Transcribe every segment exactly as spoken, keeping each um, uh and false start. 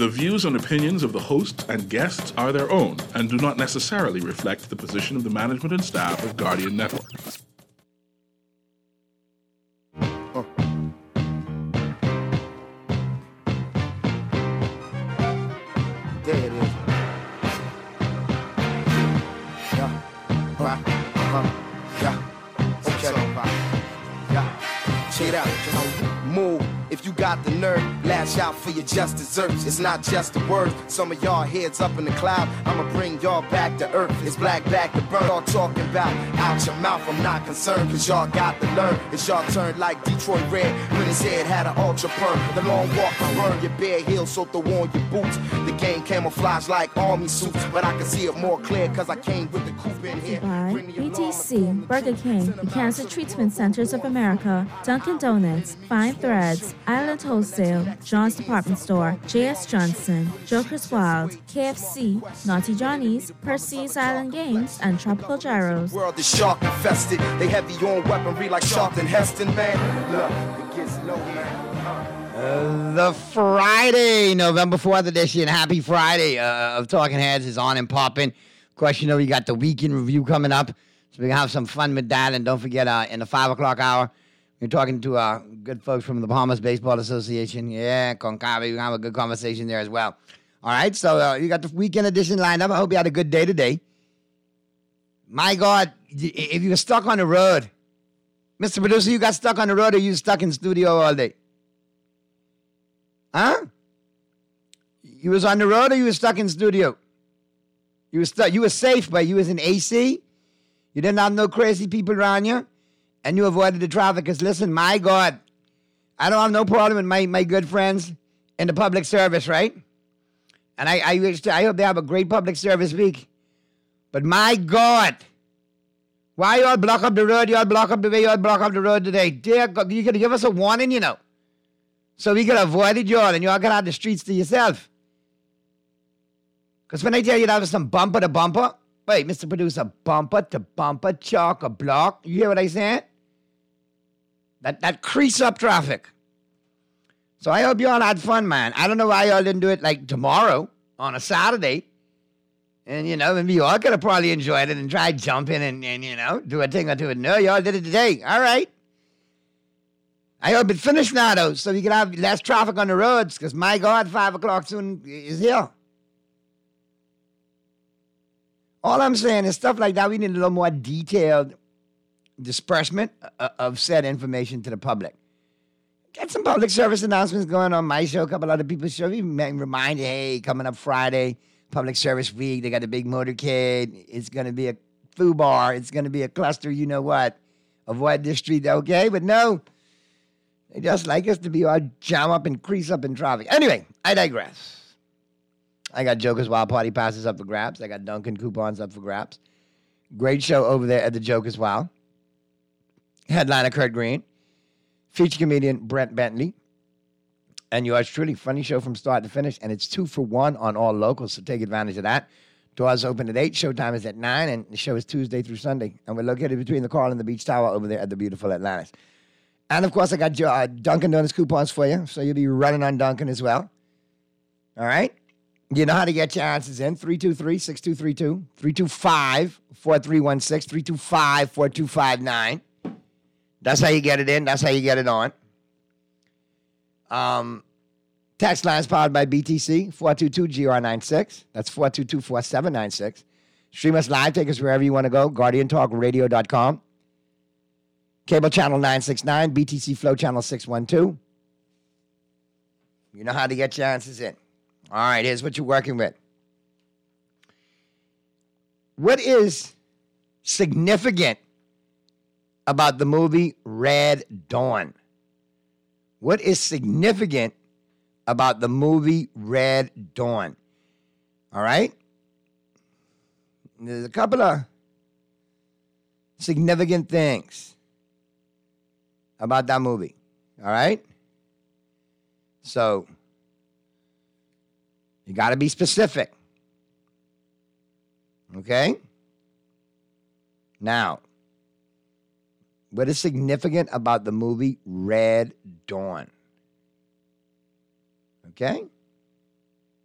The views and opinions of the host and guests are their own and do not necessarily reflect the position of the management and staff of Guardian Network. Uh. There it is. Yeah. Right. Uh-huh. Yeah. Okay. Yeah. Check it out. Just move. If you got the nerve, lash out for your just desserts. It's not just a word. Some of y'all heads up in the cloud. I'ma bring y'all back to earth. It's black back to burn. Y'all talking about out your mouth. I'm not concerned, cause y'all got to learn. It's y'all turn like Detroit Red when his head had an ultra perm. The long walk to burn your bare heels, so throw on your boots. The game camouflage like army suits, but I can see it more clear cause I came with the coupe in here. By B T C, Burger King, the Cancer Treatment Centers of America, Dunkin' Donuts, Fine Threads, Island Wholesale, John's Department Store, J S Johnson, Joker's Wild, K F C, Naughty Johnny's, Percy's Island Games, and Tropical Gyros. World is shark infested. They heavy on weaponry like Sharpton Heston, man. Look, it gets low, man. Uh, the Friday, November fourth edition, happy Friday uh, of Talking Heads is on and popping. Of course, you know, we got the weekend review coming up, so we can have some fun with that. And don't forget, uh, in the five o'clock hour, we're talking to uh, good folks from the Bahamas Baseball Association. Yeah, Concavi. We're going to have a good conversation there as well. All right, so uh, you got the weekend edition lined up. I hope you had a good day today. My God, if you were stuck on the road, Mister Producer, you got stuck on the road or you stuck in studio all day? Huh? You was on the road or you was stuck in studio? You was stuck. You were safe, but you was in A C. You didn't have no crazy people around you. And you avoided the traffic. Because listen, my God, I don't have no problem with my, my good friends in the public service, right? And I, I, wish to, I hope they have a great public service week. But my God, why y'all block up the road? Y'all block up the way y'all block up the road today. Dear God, you could give us a warning, you know. So we could have avoided y'all and y'all could have the streets to yourself. Because when I tell you that was some bumper to bumper, wait, Mister Producer, bumper to bumper, chalk or block, you hear what I saying? That that crease up traffic. So I hope y'all had fun, man. I don't know why y'all didn't do it like tomorrow on a Saturday. And, you know, maybe y'all could have probably enjoyed it and tried jumping and, and, you know, do a thing or two. No, y'all did it today. All right. I hope it finished now, though, so we can have less traffic on the roads, because, my God, five o'clock soon is here. All I'm saying is stuff like that, we need a little more detailed disbursement of said information to the public. Get some public service announcements going on my show, a couple other people's show. We remind you, hey, coming up Friday, public service week, they got a big motorcade. It's going to be a foo bar. It's going to be a cluster, you know what. Avoid this street, okay? But no, they just like us to be all jam up and crease up in traffic. Anyway, I digress. I got Joker's Wild Party passes up for grabs. I got Dunkin' coupons up for grabs. Great show over there at the Joker's Wild. Headliner Kurt Green. Feature comedian Brent Bentley. And yours truly, funny show from start to finish. And it's two for one on all locals, so take advantage of that. Doors open at eight. Showtime is at nine. And the show is Tuesday through Sunday. And we're located between the Carl and the Beach Tower over there at the beautiful Atlantis. And, of course, I got uh, Dunkin' Donuts coupons for you. So you'll be running on Dunkin' as well. All right? You know how to get your answers in. three two three, six two three two. three two five, four three one six. three two five, four two five nine. That's how you get it in. That's how you get it on. Um, text lines powered by B T C, four two two G R nine six. That's four two two, four seven nine six. Stream us live. Take us wherever you want to go. guardian talk radio dot com. Cable channel nine sixty-nine. B T C Flow channel six one two. You know how to get your answers in. All right, here's what you're working with. What is significant about the movie Red Dawn? What is significant about the movie Red Dawn? All right? There's a couple of significant things about that movie. All right? So, you got to be specific. Okay? Now, what is significant about the movie Red Dawn? Okay?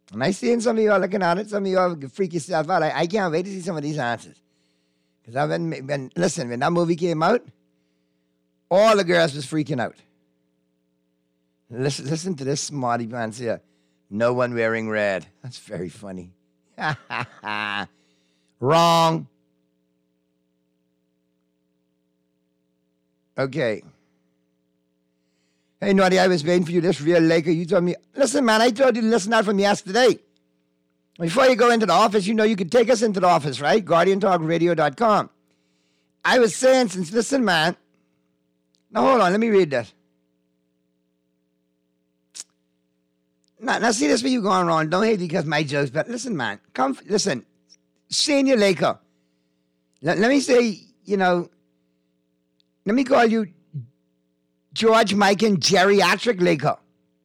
And I seen some of y'all looking at it. Some of y'all freak yourself out. I, I can't wait to see some of these answers. Because I've been, been, listen, when that movie came out, all the girls was freaking out. Listen, listen to this smarty pants here. No one wearing red. That's very funny. Wrong. Okay. Hey, Naughty, I was waiting for you, this real Laker. You told me, listen, man, I told you to listen out from yesterday. Before you go into the office, you know you could take us into the office, right? guardian talk radio dot com. I was saying, since, listen, man. Now, hold on, let me read this. Now, now see this where you going wrong. Don't hate because my jokes, but listen, man. Come, listen. Senior Laker. Let, let me say, you know, let me call you George, Mike, and Geriatric Laker.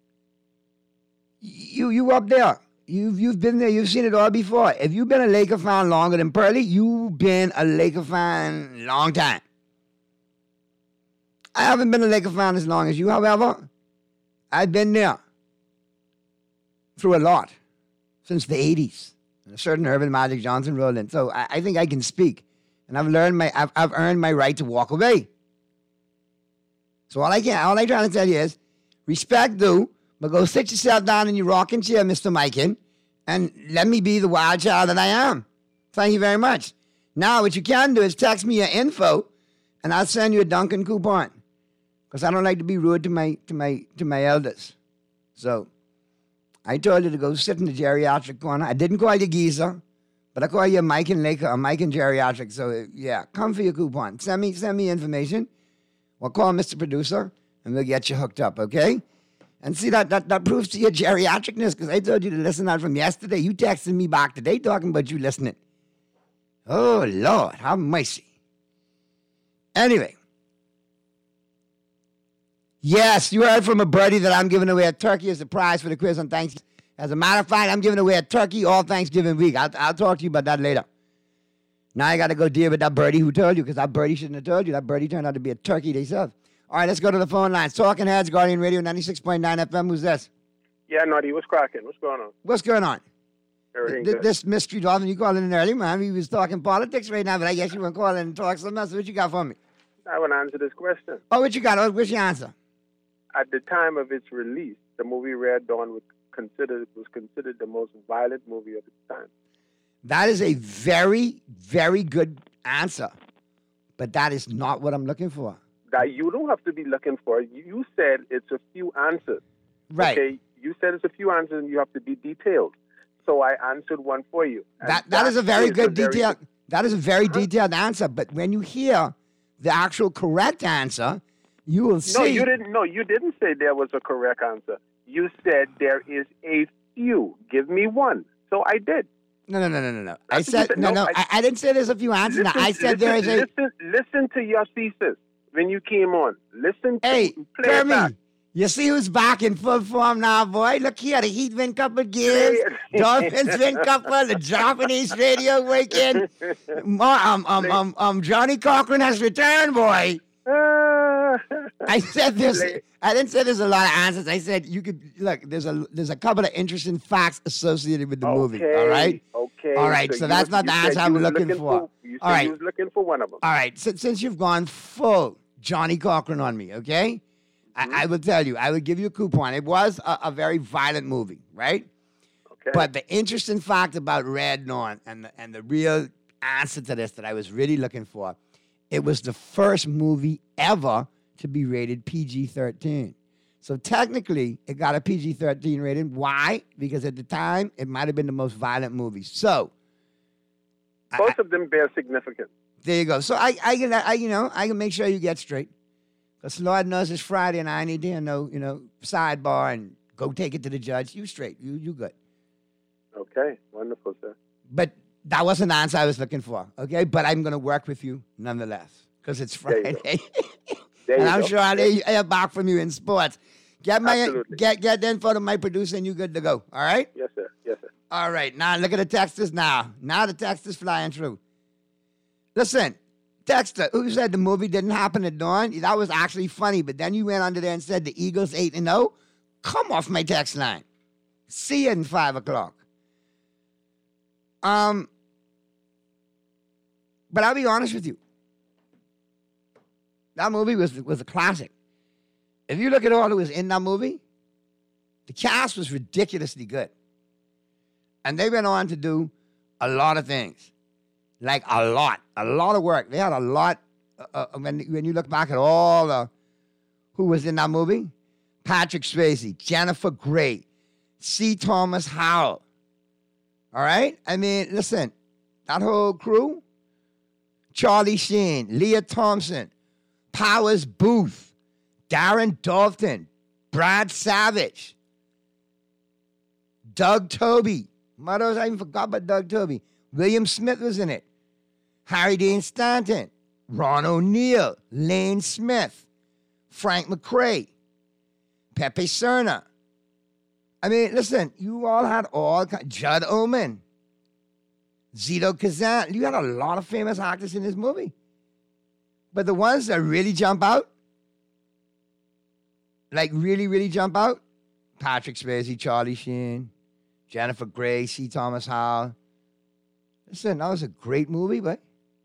You you up there. You've, you've been there. You've seen it all before. If you've been a Laker fan longer than Pearly, you've been a Laker fan long time. I haven't been a Laker fan as long as you, however. I've been there through a lot since the eighties. A certain Irvin Magic Johnson rolled in. So I, I think I can speak. And I've learned my I've, I've earned my right to walk away. So all I can all I trying to tell you is respect due, but go sit yourself down in your rocking chair, Mister Mikan, and let me be the wild child that I am. Thank you very much. Now what you can do is text me your info and I'll send you a Dunkin' coupon. Because I don't like to be rude to my to my to my elders. So I told you to go sit in the geriatric corner. I didn't call you geezer, but I call you Mike and Laker or Mike and Geriatric. So yeah, come for your coupon. Send me send me information. We'll call Mister Producer and we'll get you hooked up, okay? And see that that, that proves to your geriatricness because I told you to listen out from yesterday. You texted me back today talking about you listening. Oh Lord, have mercy. Anyway. Yes, you heard from a birdie that I'm giving away a turkey as a prize for the quiz on Thanksgiving. As a matter of fact, I'm giving away a turkey all Thanksgiving week. I'll, I'll talk to you about that later. Now I got to go deal with that birdie who told you, because that birdie shouldn't have told you. That birdie turned out to be a turkey themselves. All right, let's go to the phone lines. Talking Heads, Guardian Radio, ninety-six point nine F M. Who's this? Yeah, Naughty, what's cracking? What's going on? What's going on? Everything Th- good. this mystery dolphin, you calling in early, man. We was talking politics right now, but I guess you want to call in and talk something else. What you got for me? I want to answer this question. Oh, what you got? Oh, what's your answer? At the time of its release, the movie Red Dawn was considered was considered the most violent movie of its time. That is a very, very good answer, but that is not what I'm looking for. That you don't have to be looking for. You said it's a few answers. Right. Okay. You said it's a few answers, and you have to be detailed. So I answered one for you. And That that is a very is good a very detail. That is a very Uh-huh. detailed answer. But when you hear the actual correct answer, you will see. No, you didn't. No, you didn't say there was a correct answer. You said there is a few. Give me one. So I did. No, no, no, no, no, no. I That's what you said said. no, No, no. I, I- I didn't say there's a few answers. Now, I said there is a. listen, listen to your thesis when you came on. Listen to Hey, play it back. Kermie, you see who's back in full form now, boy? Look here, the Heat win couple games, Play it. Dolphins win couple, the Japanese radio weekend. Um, um, um, um, Johnny Cochran has returned, boy. Uh, I said there's. Play- I didn't say there's a lot of answers. I said you could look. There's a there's a couple of interesting facts associated with the movie. Okay, All right. Okay. All right, so you that's was- not the you said answer you I'm was looking for. You said All right. you was looking for one of them. All right. Since since you've gone full Johnny Cochran on me, okay, Mm-hmm. I, I will tell you. I would give you a coupon. It was a, a very violent movie, right? Okay. But the interesting fact about Red Dawn and the, and the real answer to this that I was really looking for, it was the first movie ever to be rated P G thirteen. So technically, it got a P G thirteen rating. Why? Because at the time, it might have been the most violent movie. So I- Both of them bear significance. there you go. So I, I can, I, you know, I can make sure you get straight. Because Lord knows it's Friday and I need to know, you know, sidebar and go take it to the judge. You straight. You, you good. Okay. Wonderful, sir. But that wasn't the answer I was looking for, okay? But I'm going to work with you nonetheless because it's There you Friday. There and you I'm go. sure I'll hear hear back from you in sports. Get my Absolutely. get get the info to my producer and you good to go, all right? Yes, sir. Yes, sir. All right, now look at the texters now. Now the text is flying through. Listen, texter, who said the movie didn't happen at dawn? That was actually funny, but then you went under there and said the Eagles eight and oh. Come off my text line. See you in five o'clock. Um, but I'll be honest with you. That movie was, was a classic. If you look at all that was in that movie, the cast was ridiculously good. And they went on to do a lot of things. Like a lot. A lot of work. They had a lot. Uh, uh, when, when you look back at all the who was in that movie, Patrick Swayze, Jennifer Grey, C. Thomas Howell. All right? I mean, listen, that whole crew, Charlie Sheen, Leah Thompson, Powers Booth, Darren Dalton, Brad Savage, Doug Toby. Mothers, I even forgot about Doug Toby. William Smith was in it. Harry Dean Stanton, Ron O'Neill, Lane Smith, Frank McRae, Pepe Cerna. I mean, listen, you all had all Judd Omen, Zito Kazan. You had a lot of famous actors in this movie. But the ones that really jump out, like really, really jump out, Patrick Swayze, Charlie Sheen, Jennifer Grey, C. Thomas Howell. Listen, that was a great movie, but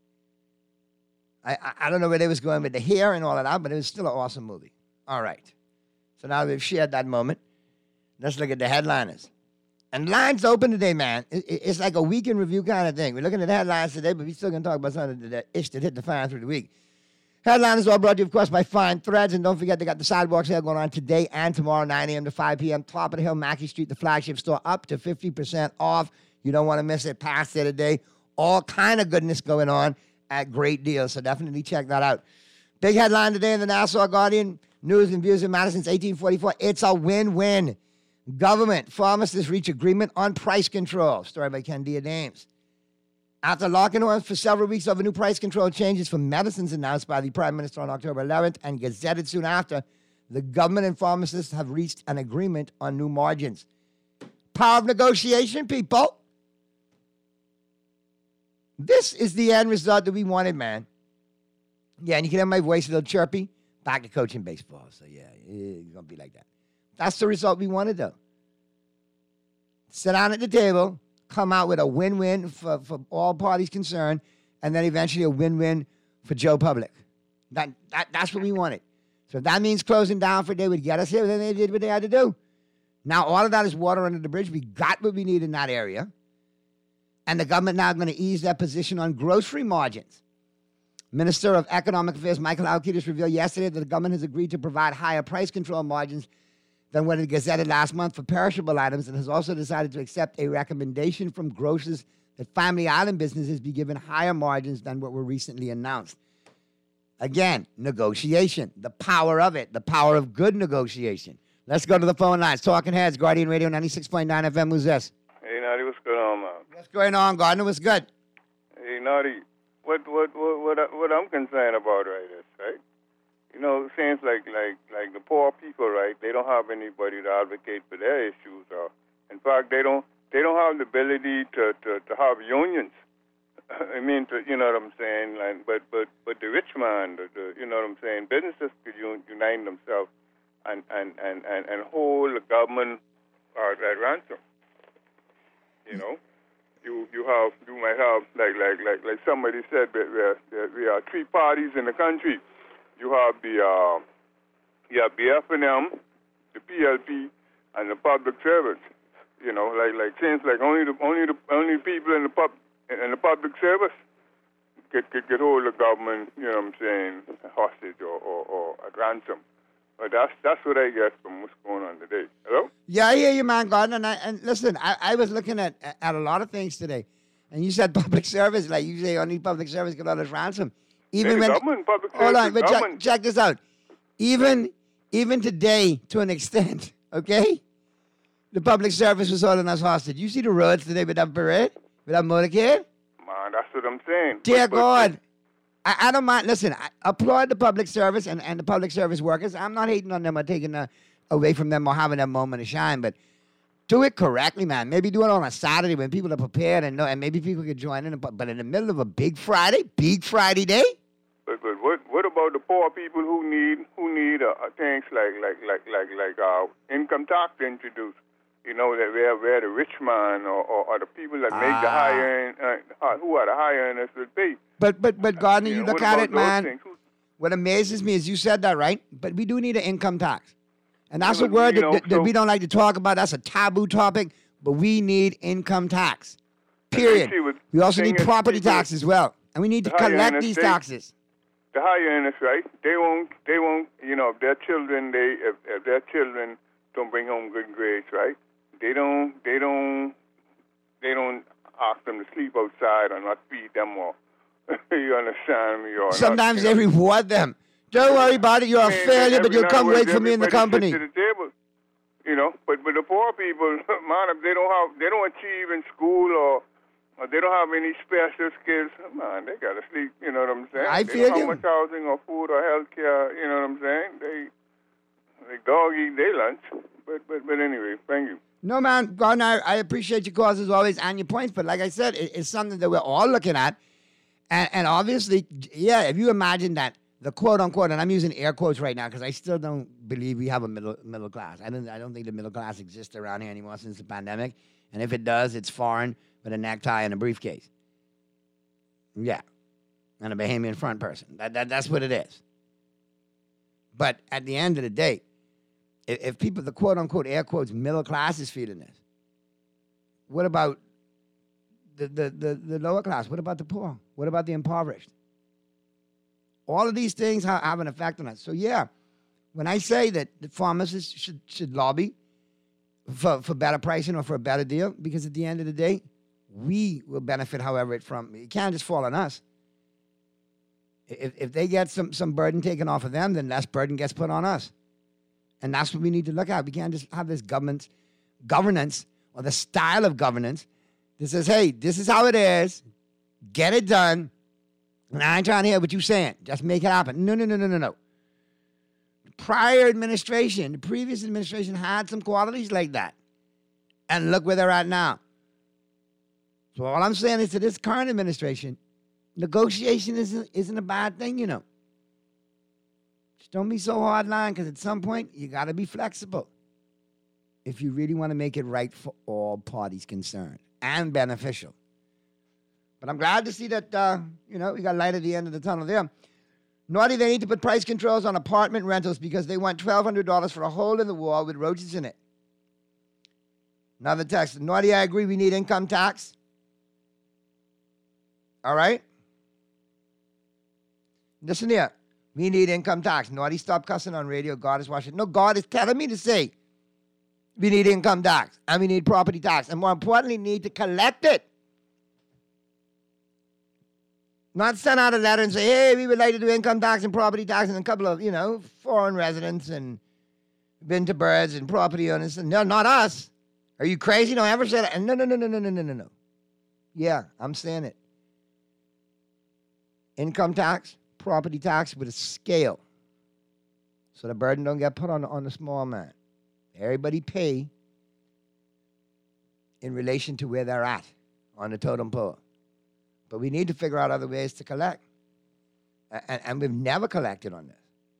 I, I, I don't know where they was going with the hair and all of that, but it was still an awesome movie. All right. So now we've shared that moment. Let's look at the headliners. And lines open today, man. It, it, it's like a week in review kind of thing. We're looking at the headlines today, but we're still going to talk about some of the, the ish that hit the fan through the week. Headliners all brought to you, of course, by Fine Threads. And don't forget, they got the sidewalk sale going on today and tomorrow, nine a.m. to five p.m. Top of the Hill, Mackey Street, the flagship store, up to fifty percent off. You don't want to miss it. Past there today. All kind of goodness going on at great deals. So definitely check that out. Big headline today in the Nassau Guardian. News and views in Madison since eighteen forty-four. It's a win-win. Government, pharmacists reach agreement on price control. Story by Ken Diadames. After locking horns for several weeks over new price control changes for medicines announced by the Prime Minister on October eleventh and gazetted soon after, the government and pharmacists have reached an agreement on new margins. Power of negotiation, people. This is the end result that we wanted, man. Yeah, and you can hear my voice a little chirpy. Back to coaching baseball. So, yeah, it's going to be like that. That's the result we wanted, though. Sit down at the table, come out with a win-win for, for all parties concerned, and then eventually a win-win for Joe Public. That, that That's what we wanted. So if that means closing down for a day would get us here, then they did what they had to do. Now, all of that is water under the bridge. We got what we need in that area. And the government now is going to ease their position on grocery margins. Minister of Economic Affairs Michael Alkitis revealed yesterday that the government has agreed to provide higher price control margins than what it gazetted last month for perishable items, and has also decided to accept a recommendation from grocers that Family Island businesses be given higher margins than what were recently announced. Again, negotiation, the power of it, the power of good negotiation. Let's go to the phone lines. Talking Heads, Guardian Radio ninety-six point nine F M. Who's this? Hey, Naughty, what's going on, man? What's going on, Gardner? What's good? Hey, Naughty, what what what what, I, what I'm concerned about right is, right? You know, it seems like, like, like the poor people, right, they don't have anybody to advocate for their issues. Or, in fact, they don't they don't have the ability to, to, to have unions. I mean, to, you know what I'm saying? Like, but, but, but the rich man, the, the, you know what I'm saying, businesses could un, unite themselves and, and, and, and, and hold the government uh, at ransom. You know? You you have you might have, like like like, like somebody said, that there, there, there are three parties in the country. You have the uh, you have the F N M, the P L P, and the public servants. You know, like like seems like only the only the only people in the pub in the public service could could get hold of the government. You know what I'm saying, hostage or, or, or at ransom. But that's that's what I get from what's going on today. Hello? Yeah, I hear you, man, Gardner. And, I, and listen, I, I was looking at at a lot of things today, and you said public service, like you say only public service get hold of ransom. Even hey, when, government, public hold service, on, but check, check this out. Even even today, to an extent, okay, the public service was holding us hostage. You see the roads today with that parade, with that motorcade? Man, that's what I'm saying. Dear but, God, but, I, I don't mind. Listen, I applaud the public service and, and the public service workers. I'm not hating on them or taking uh, away from them or having a moment of shine, but do it correctly, man. Maybe do it on a Saturday when people are prepared and know, and maybe people could join in. But in the middle of a big Friday, big Friday day. But, but what what about the poor people who need who need uh, things like like like like like uh, income tax introduced? you know, that where, where the rich man or, or, or the people that make the Ah. higher end, uh, who are the higher earners will pay. But but but Gardner, you know, look what at about it, those man. things? Who- What amazes me is you said that, right? But we do need an income tax. And that's Yeah, a but, word you that, know, that, that so- we don't like to talk about. That's a taboo topic. But we need income tax. Period. see, what We also thing need is, property people- tax as well. And we need to the higher collect earners, these they- taxes. The higher earners, right? They won't. They won't. You know, if their children, they if, if their children don't bring home good grades, right? They don't. They don't. They don't ask them to sleep outside or not feed them or. You understand me? Or Sometimes not, they you know. reward them. Don't worry about it. You're a I mean, failure, but every- you'll in come other wait words, for me in the everybody company. sits at the table, you know, but but the poor people, man, if they don't have, they don't achieve in school or, or they don't have any special skills, man, they gotta sleep. You know what I'm saying? I they feel don't you. have much housing or food or health care. You know what I'm saying? They they dog eat their lunch. But but but anyway, thank you. No, man, Gardner, I appreciate your cause as always and your points. But like I said, it, it's something that we're all looking at. And, and obviously, yeah, if you imagine that the quote unquote, and I'm using air quotes right now because I still don't believe we have a middle middle class. I don't I don't think the middle class exists around here anymore since the pandemic. And if it does, it's foreign with a necktie and a briefcase. Yeah. And a Bahamian front person. That, that that's what it is. But at the end of the day, if, if people, the quote unquote air quotes middle class is feeling this, what about the, the, the, the lower class? What about the poor? What about the impoverished? All of these things ha- have an effect on us. So yeah, when I say that the pharmacists should should lobby for, for better pricing or for a better deal, because at the end of the day, we will benefit however it from. It can't just fall on us. If if they get some some burden taken off of them, then less burden gets put on us. And that's what we need to look at. We can't just have this government governance or the style of governance that says, hey, this is how it is. Get it done. And I ain't trying to hear what you're saying. Just make it happen. No, no, no, no, no, no. The prior administration, the previous administration had some qualities like that. And look where they're at now. So all I'm saying is to this current administration, negotiation isn't, isn't a bad thing, you know. Just don't be so hardline, because at some point, you got to be flexible if you really want to make it right for all parties concerned and beneficial. But I'm glad to see that, uh, you know, we got light at the end of the tunnel there. Naughty, they need to put price controls on apartment rentals because they want twelve hundred dollars for a hole in the wall with roaches in it. Another text. Naughty, I agree, we need income tax. All right? Listen here. We need income tax. Naughty, stop cussing on radio. God is watching. No, God is telling me to say we need income tax and we need property tax. And more importantly, need to collect it. Not send out a letter and say, hey, we would like to do income tax and property tax and a couple of, you know, foreign residents and been to birds and property owners. No, not us. Are you crazy? Don't ever say that. No, no, no, no, no, no, no, no, no. Yeah, I'm saying it. Income tax, property tax with a scale. So the burden don't get put on, on the small man. Everybody pay in relation to where they're at on the totem pole. But we need to figure out other ways to collect. And, and we've never collected on this.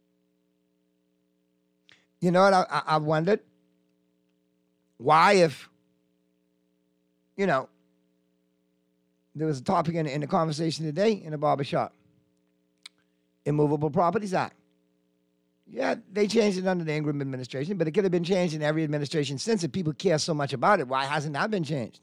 You know what I, I, I've wondered? Why if, you know, there was a topic in, in the conversation today in the barbershop. Immovable Properties Act. Yeah, they changed it under the Ingram administration, but it could have been changed in every administration since if people care so much about it. Why hasn't that been changed?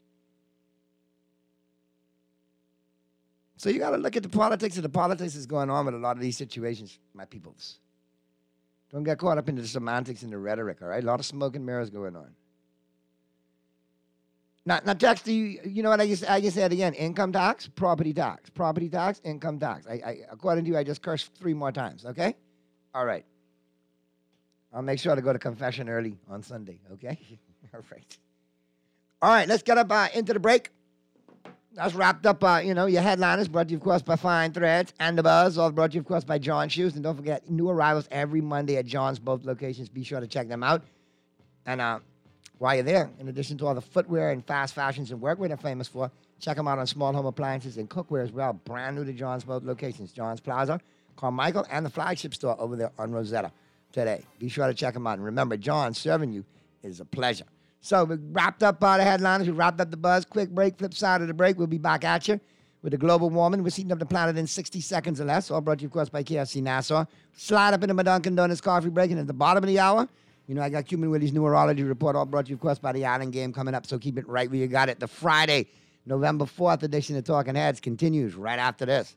So you got to look at the politics, and the politics is going on with a lot of these situations, my peoples. Don't get caught up into the semantics and the rhetoric, all right? A lot of smoke and mirrors going on. Now, now Dexter, you, you know what I just, I just said again, income tax, property tax, property tax, income tax. I, I, according to you, I just cursed three more times, okay? All right. I'll make sure to go to confession early on Sunday, okay? All right. All right, let's get up uh, into the break. That's wrapped up, uh, you know, your headliners brought to you, of course, by Fine Threads and The Buzz, all brought to you, of course, by John Shoes. And don't forget, new arrivals every Monday at John's, both locations. Be sure to check them out. And uh, while you're there, in addition to all the footwear and fast fashions and workwear they're famous for, check them out on small home appliances and cookware as well. Brand new to John's, both locations. John's Plaza, Carmichael, and the flagship store over there on Rosetta today. Be sure to check them out. And remember, John, serving you is a pleasure. So we wrapped up all the headliners. We wrapped up the buzz. Quick break, flip side of the break. We'll be back at you with the global warming. We're heating up the planet in sixty seconds or less. All brought to you, of course, by K F C Nassau. Slide up into my Dunkin' Donuts coffee break. And at the bottom of the hour, you know, I got Cuban Willie's Numerology Report. All brought to you, of course, by the Island Game coming up. So keep it right where you got it. The Friday, November fourth edition of Talking Heads continues right after this.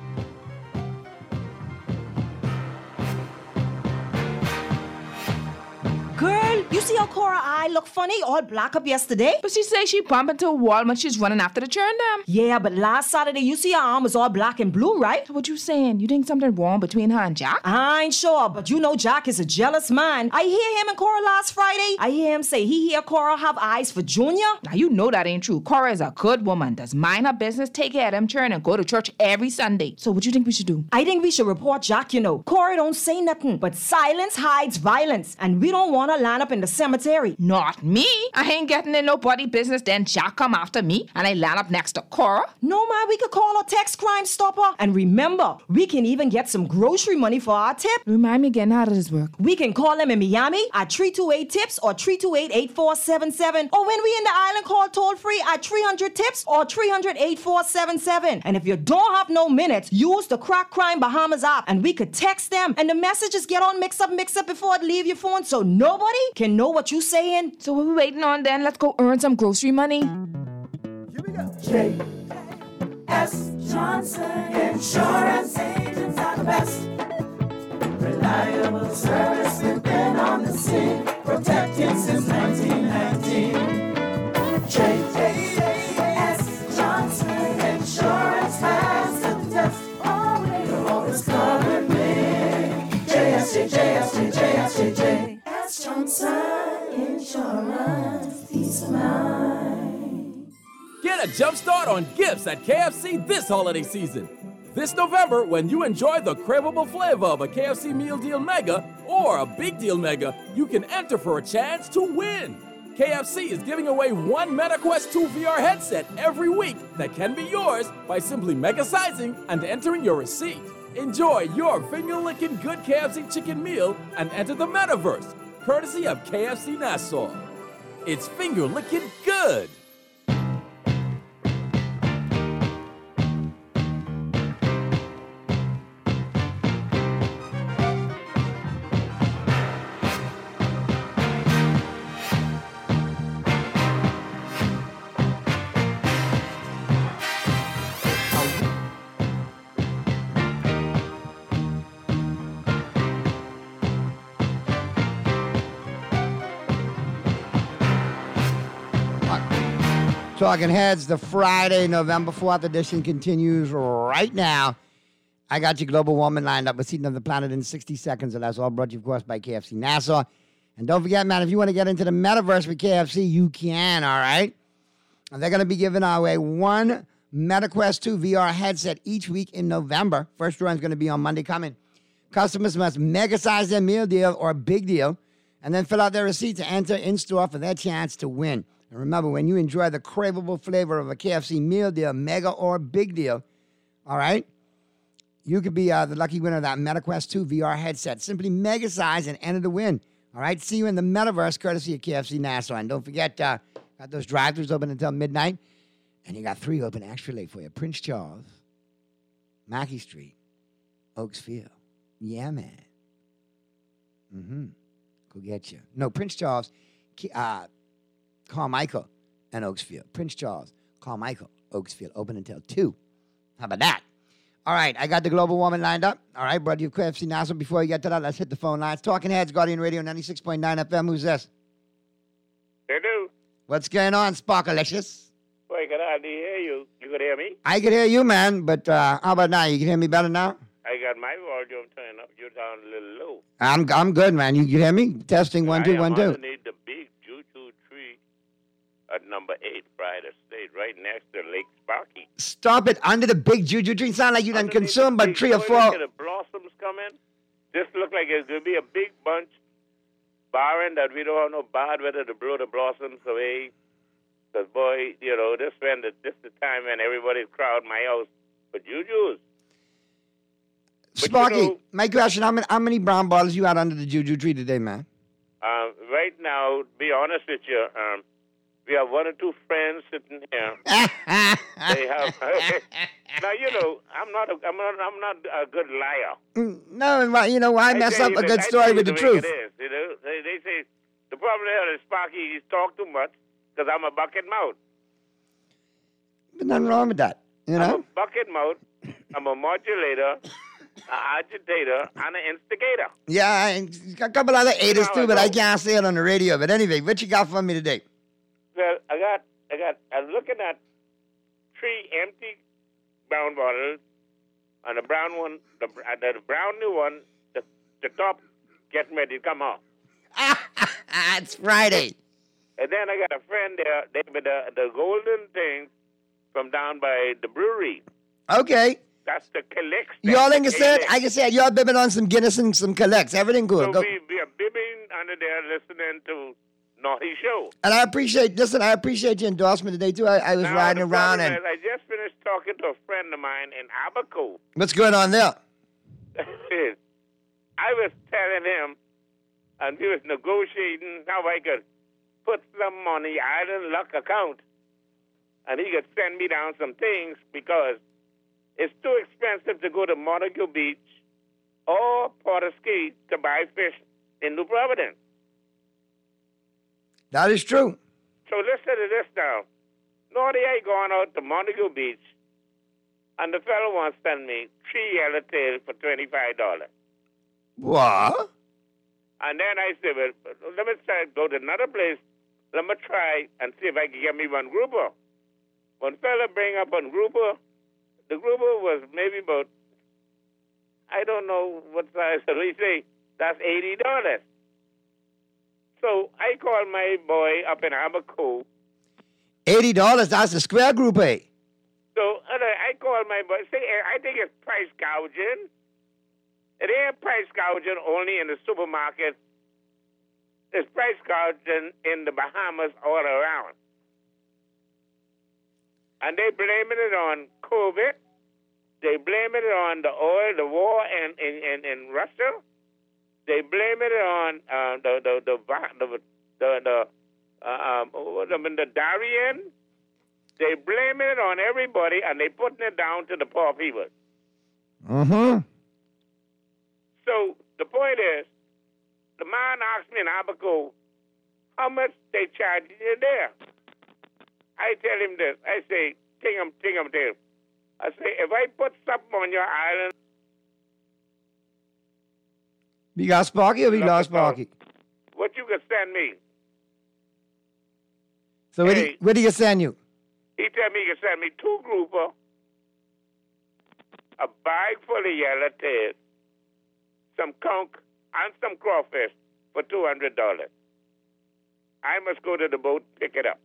Girl, you see how Cora eye look funny, all black up yesterday? But she say she bumped into a wall when she's running after the churn dam. Yeah, but last Saturday, you see her arm was all black and blue, right? So what you saying? You think something wrong between her and Jack? I ain't sure, but you know Jack is a jealous man. I hear him and Cora last Friday. I hear him say he hear Cora have eyes for Junior. Now you know that ain't true. Cora is a good woman, does mind her business, take care of them churn, and go to church every Sunday. So what you think we should do? I think we should report Jack, you know. Cora don't say nothing, but silence hides violence, and we don't want to line up in the cemetery. Not me. I ain't getting in nobody business. Then Jack come after me and I land up next to Cora. No, man, we could call a text Crime Stopper. And remember, we can even get some grocery money for our tip. Remind me again, how does this work? We can call them in Miami at three two eight TIPS or three two eight, eight four seven seven. Or when we in the island, call toll free at three hundred TIPS or three hundred, eight four seven seven. And if you don't have no minutes, use the Crack Crime Bahamas app and we could text them and the messages get on mix up, mix up before it leave your phone so nobody can know what you saying. So what we waiting on then? Let's go earn some grocery money. Here we go. J S Johnson Insurance Agents are the best. Reliable service, we've been on the scene, protecting since nineteen nineteen. J S Johnson Insurance has the test. Always, you're always covered me. J S J, J S J, J S J, J S Johnson Insurance, peace of mind. Get a jump start on gifts at K F C this holiday season. This November, when you enjoy the craveable flavor of a K F C Meal Deal Mega or a Big Deal Mega, you can enter for a chance to win. K F C is giving away one MetaQuest two V R headset every week that can be yours by simply mega-sizing and entering your receipt. Enjoy your finger-licking good K F C chicken meal and enter the metaverse, courtesy of K F C Nassau. It's finger-licking good. Talking Heads, the Friday, November fourth edition continues right now. I got your global warming lined up with Heating of the Planet in sixty seconds, and that's all brought to you, of course, by K F C Nassau. And don't forget, man, if you want to get into the metaverse with K F C, you can, all right? And they're going to be giving away one MetaQuest two V R headset each week in November. First drawing is going to be on Monday coming. Customers must mega-size their meal deal or big deal, and then fill out their receipt to enter in-store for their chance to win. And remember, when you enjoy the craveable flavor of a K F C meal deal, mega or big deal, all right, you could be uh, the lucky winner of that MetaQuest two V R headset. Simply mega size and enter to win. All right, see you in the metaverse, courtesy of K F C Nassau. And don't forget, uh, got those drive-thrus open until midnight. And you got three open extra late for you. Prince Charles, Mackey Street, Oaks Field. Yeah, man. Mm-hmm. Go get you. No, Prince Charles, uh, Carmichael, and Oaksfield. Prince Charles, Carmichael, Oaksfield. Open until two. How about that? All right, I got the global warming lined up. All right, brother, you've K F C Nassau. Before you get to that, let's hit the phone lines. Talking Heads, Guardian Radio, ninety-six point nine F M. Who's this? Hello. What's going on, Sparkalicious? Well, I can hardly hear you. You could hear me? I can hear you, man, but uh, how about now? You can hear me better now? I got my volume turned up. You sound a little low. I'm I'm good, man. You can hear me? Testing one, two, one, two. I am underneath the big juju tree at number eight, Pride Estate, right next to Lake Sparky. Stop it. Under the big juju tree. Sound like you done consumed by three or four. Look at the blossoms coming. This look like it's going to be a big bunch, barring that we don't have no bad weather to blow the blossoms away. Because, boy, you know, this when the, this the time when everybody's crowd my house for jujus. But Sparky, you know, my question, how many, how many brown bottles you had under the juju tree today, man? Uh, right now, to be honest with you, um, we have one or two friends sitting here. They have. Now you know, I'm not. A, I'm not. I'm not a good liar. Mm, No, why- you know why I mess tell up you a the- good I story tell you with the way truth? It is. You know, they, they say the problem here is Sparky. He's talk too much because I'm a bucket mouth. But nothing wrong with that. You I'm know? a bucket mouth. I'm a modulator, an agitator, and an instigator. Yeah, I- a couple other haters No, too, but I no. can't say it on the radio. But anyway, what you got for me today? Well, I got, I got, I'm looking at three empty brown bottles, and the brown one, the, uh, the brown new one, the, the top getting ready to come off. It's Friday. And then I got a friend there, they with the, the golden thing from down by the brewery. Okay. That's the collects. Y'all, like I said, like I said, y'all bibbing on some Guinness and some collects. Everything good. So Go. we, we are bibbing under there listening to Naughty Show. And I appreciate, listen, I appreciate your endorsement today too. I, I was Now, riding the around problem and is I just finished talking to a friend of mine in Abaco. what's going on there? I was telling him, and we was negotiating how I could put some on the Island Luck account, and he could send me down some things because it's too expensive to go to Montague Beach or Port-a-Ski to buy fish in New Providence. That is true. So listen to this now. Naughty, I going out to Montague Beach, and the fellow wants to send me three yellowtails for twenty-five dollars. What? And then I said, well, let me try, go to another place. Let me try and see if I can get me one grouper. One fella bring up one grouper. The grouper was maybe about, I don't know what size. So he say, that's eighty dollars. So I called my boy up in Abaco. Eighty dollars. That's a square group, eh? So and I I called my boy. Say, I think it's price gouging. It ain't price gouging only in the supermarket. It's price gouging in the Bahamas all around. And they blaming it on COVID. They blaming it on the oil, the war in, in, in, in Russia. They blaming it on uh, the the the the the, the uh, um, what I mean, the Darien. They blaming it on everybody, and they putting it down to the poor people. Mm-hmm. So the point is, the man asked me in Abaco, how much they charge you there? I tell him this. I say, ting him, ting him, ting him. I say, if I put something on your island, We got Sparky or we Look lost about- Sparky? what you can send me? So where, Hey. do you, where do you send you? He tell me he can send me two grouper, a bag full of yellowtails, some conch, and some crawfish for two hundred dollars. I must go to the boat, pick it up.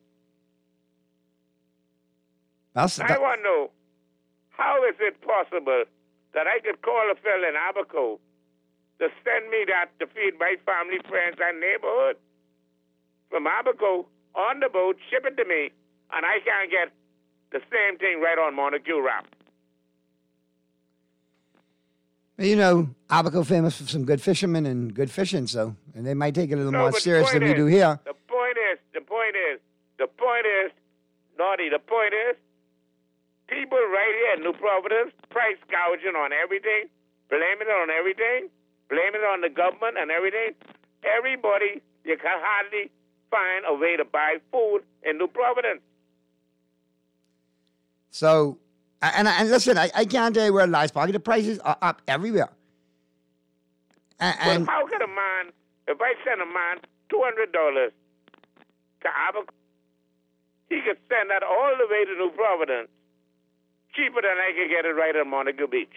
That's, I that, want to know, how is it possible that I could call a fella in Abaco to send me that to feed my family, friends, and neighborhood? From Abaco, on the boat, ship it to me, and I can't get the same thing right on Montague Rock. you know, Abaco famous for some good fishermen and good fishing, so and they might take it a little No, more but the serious than point we do is- here. The point is, the point is, the point is, Naughty, the point is, people right here in New Providence, price gouging on everything, blaming it on everything, blaming it on the government and everything. Everybody, you can hardly find a way to buy food in New Providence. So, and and listen, I, I can't tell you where it lies, Sparky. The prices are up everywhere. And, and But how can a man, if I send a man two hundred dollars to Abaco, he could send that all the way to New Providence, cheaper than I could get it right on Montague Beach.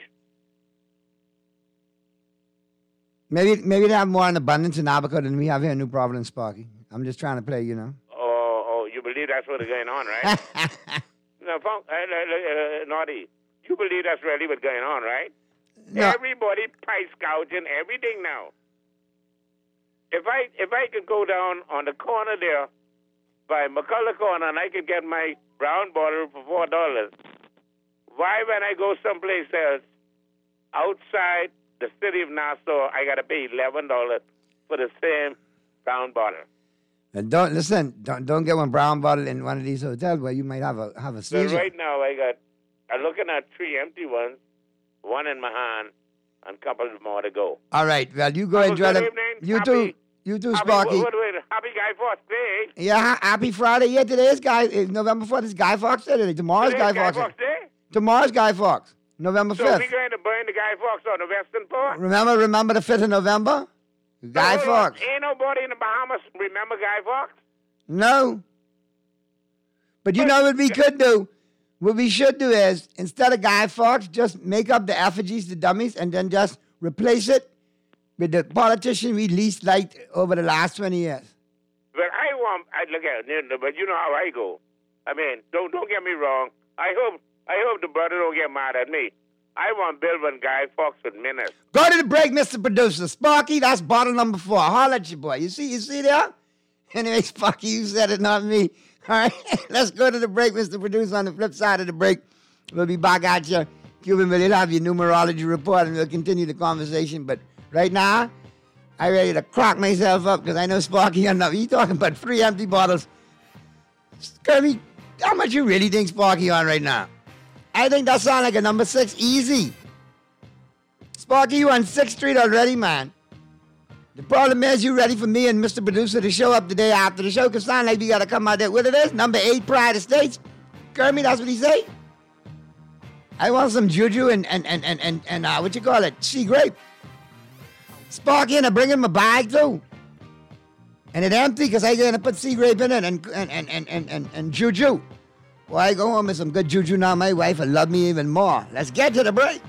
maybe maybe they have more in abundance in Abaco than we have here in New Providence, Sparky. I'm just trying to play, you know. Oh, oh, you believe that's what's going on, right? no, fun, uh, uh, uh, Naughty, you believe that's really what's going on, right? No. Everybody price gouging everything now. If I if I could go down on the corner there by McCullough Corner and I could get my brown bottle for four dollars, why when I go someplace else outside the city of Nassau I gotta pay eleven dollars for the same brown bottle. And don't listen. Don't don't get one brown bottle in one of these hotels where you might have a have a So seizure. right now I got, I'm looking at three empty ones, one in my hand, and a couple more to go. All right. Well, you go Have a enjoy good them. evening. You Happy- too. You too, Happy, Sparky. what, what, what, happy Guy Fawkes Day. Yeah. ha- Happy Friday. Yeah, today is Guy. eh, November fourth is Guy Fawkes Day. Tomorrow's Today's Guy Guy Fawkes Day. Fawkes Day. Tomorrow's Guy Fawkes. November So fifth. we're going to burn the Guy Fawkes on the Western Port. Remember, remember the fifth of November? Guy So, hold on. Fawkes. Ain't nobody in the Bahamas remember Guy Fawkes? No. But you know what we could do? What we should do is, instead of Guy Fawkes, just make up the effigies, the dummies, and then just replace it with the politician we least liked over the last twenty years. But I want, I look at it, but you know how I go. I mean, don't don't get me wrong. I hope I hope the brother don't get mad at me. I want Bill and Guy Fawkes with minutes. Go to the break, Mister Producer. Sparky, that's bottle number four. Holler at you, boy. You see, you see there? Anyway, Sparky, you said it, not me. All right, let's go to the break, Mister Producer. On the flip side of the break, we'll be back at you. Cuban will have your numerology report, and we'll continue the conversation. But right now, I'm ready to crack myself up because I know Sparky enough. You talking about three empty bottles. Kirby, how much you really think Sparky on right now? I think that sounds like a number six easy. Sparky, you on sixth Street already, man. The problem is you ready for me and Mister Producer to show up the day after the show because sound like we got to come out there. What it is? Number eight Pride Estates. Kermit, that's what he say? I want some juju and, and, and, and, and, and uh, what you call it? Sea grape. Sparky, and I bring him a bag too. And it empty because I going to put sea grape in it and, and, and, and, and, and, and juju. Well, I go home with some good juju now. My wife will love me even more. Let's get to the break.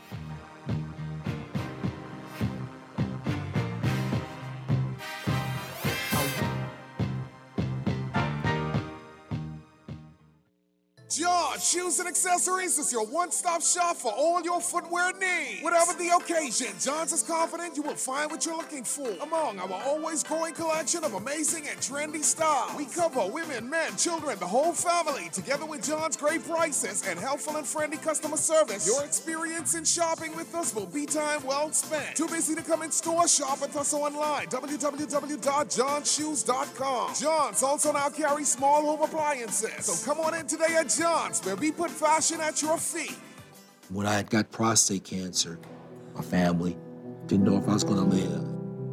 John Shoes and Accessories is your one-stop shop for all your footwear needs. Whatever the occasion, John's is confident you will find what you're looking for among our always growing collection of amazing and trendy styles. We cover women, men, children, the whole family, together with John's great prices and helpful and friendly customer service. Your experience in shopping with us will be time well spent. Too busy to come in store? Shop with us online, w w w dot john shoes dot com. John's also now carries small home appliances. So come on in today at John's, where we put fashion at your feet. When I had got prostate cancer, my family didn't know if I was going to live.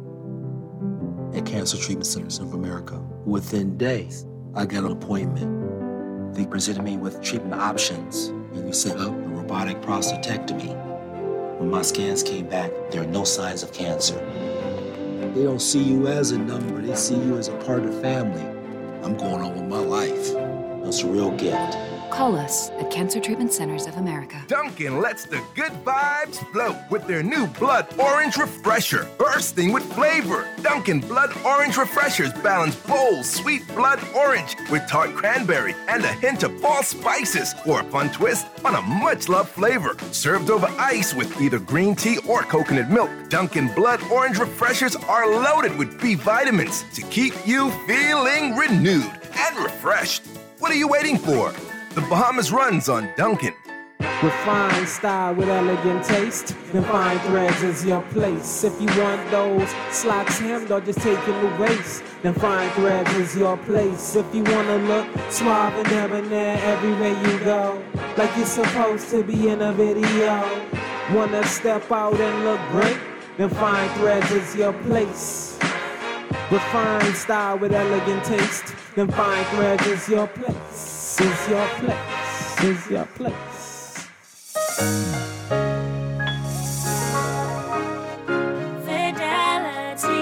At Cancer Treatment Centers of America, within days, I got an appointment. They presented me with treatment options, and we set up a robotic prostatectomy. When my scans came back, there are no signs of cancer. They don't see you as a number, they see you as a part of the family. I'm going on with my life. That's a real gift. Call us at Cancer Treatment Centers of America. Dunkin' lets the good vibes flow with their new Blood Orange Refresher, bursting with flavor. Dunkin' Blood Orange Refreshers balance bold, sweet blood orange with tart cranberry and a hint of fall spices for a fun twist on a much-loved flavor. Served over ice with either green tea or coconut milk, Dunkin' Blood Orange Refreshers are loaded with B vitamins to keep you feeling renewed and refreshed. What are you waiting for? The Bahamas runs on Dunkin'. Refined style with elegant taste, then fine threads is your place. If you want those slacks hemmed or just taking the waist, then fine threads is your place. If you wanna look suave and debonair everywhere you go, like you're supposed to be in a video, wanna step out and look great, then fine threads is your place. Refined style with elegant taste, then fine threads is your place. Is your place, is your place. Fidelity,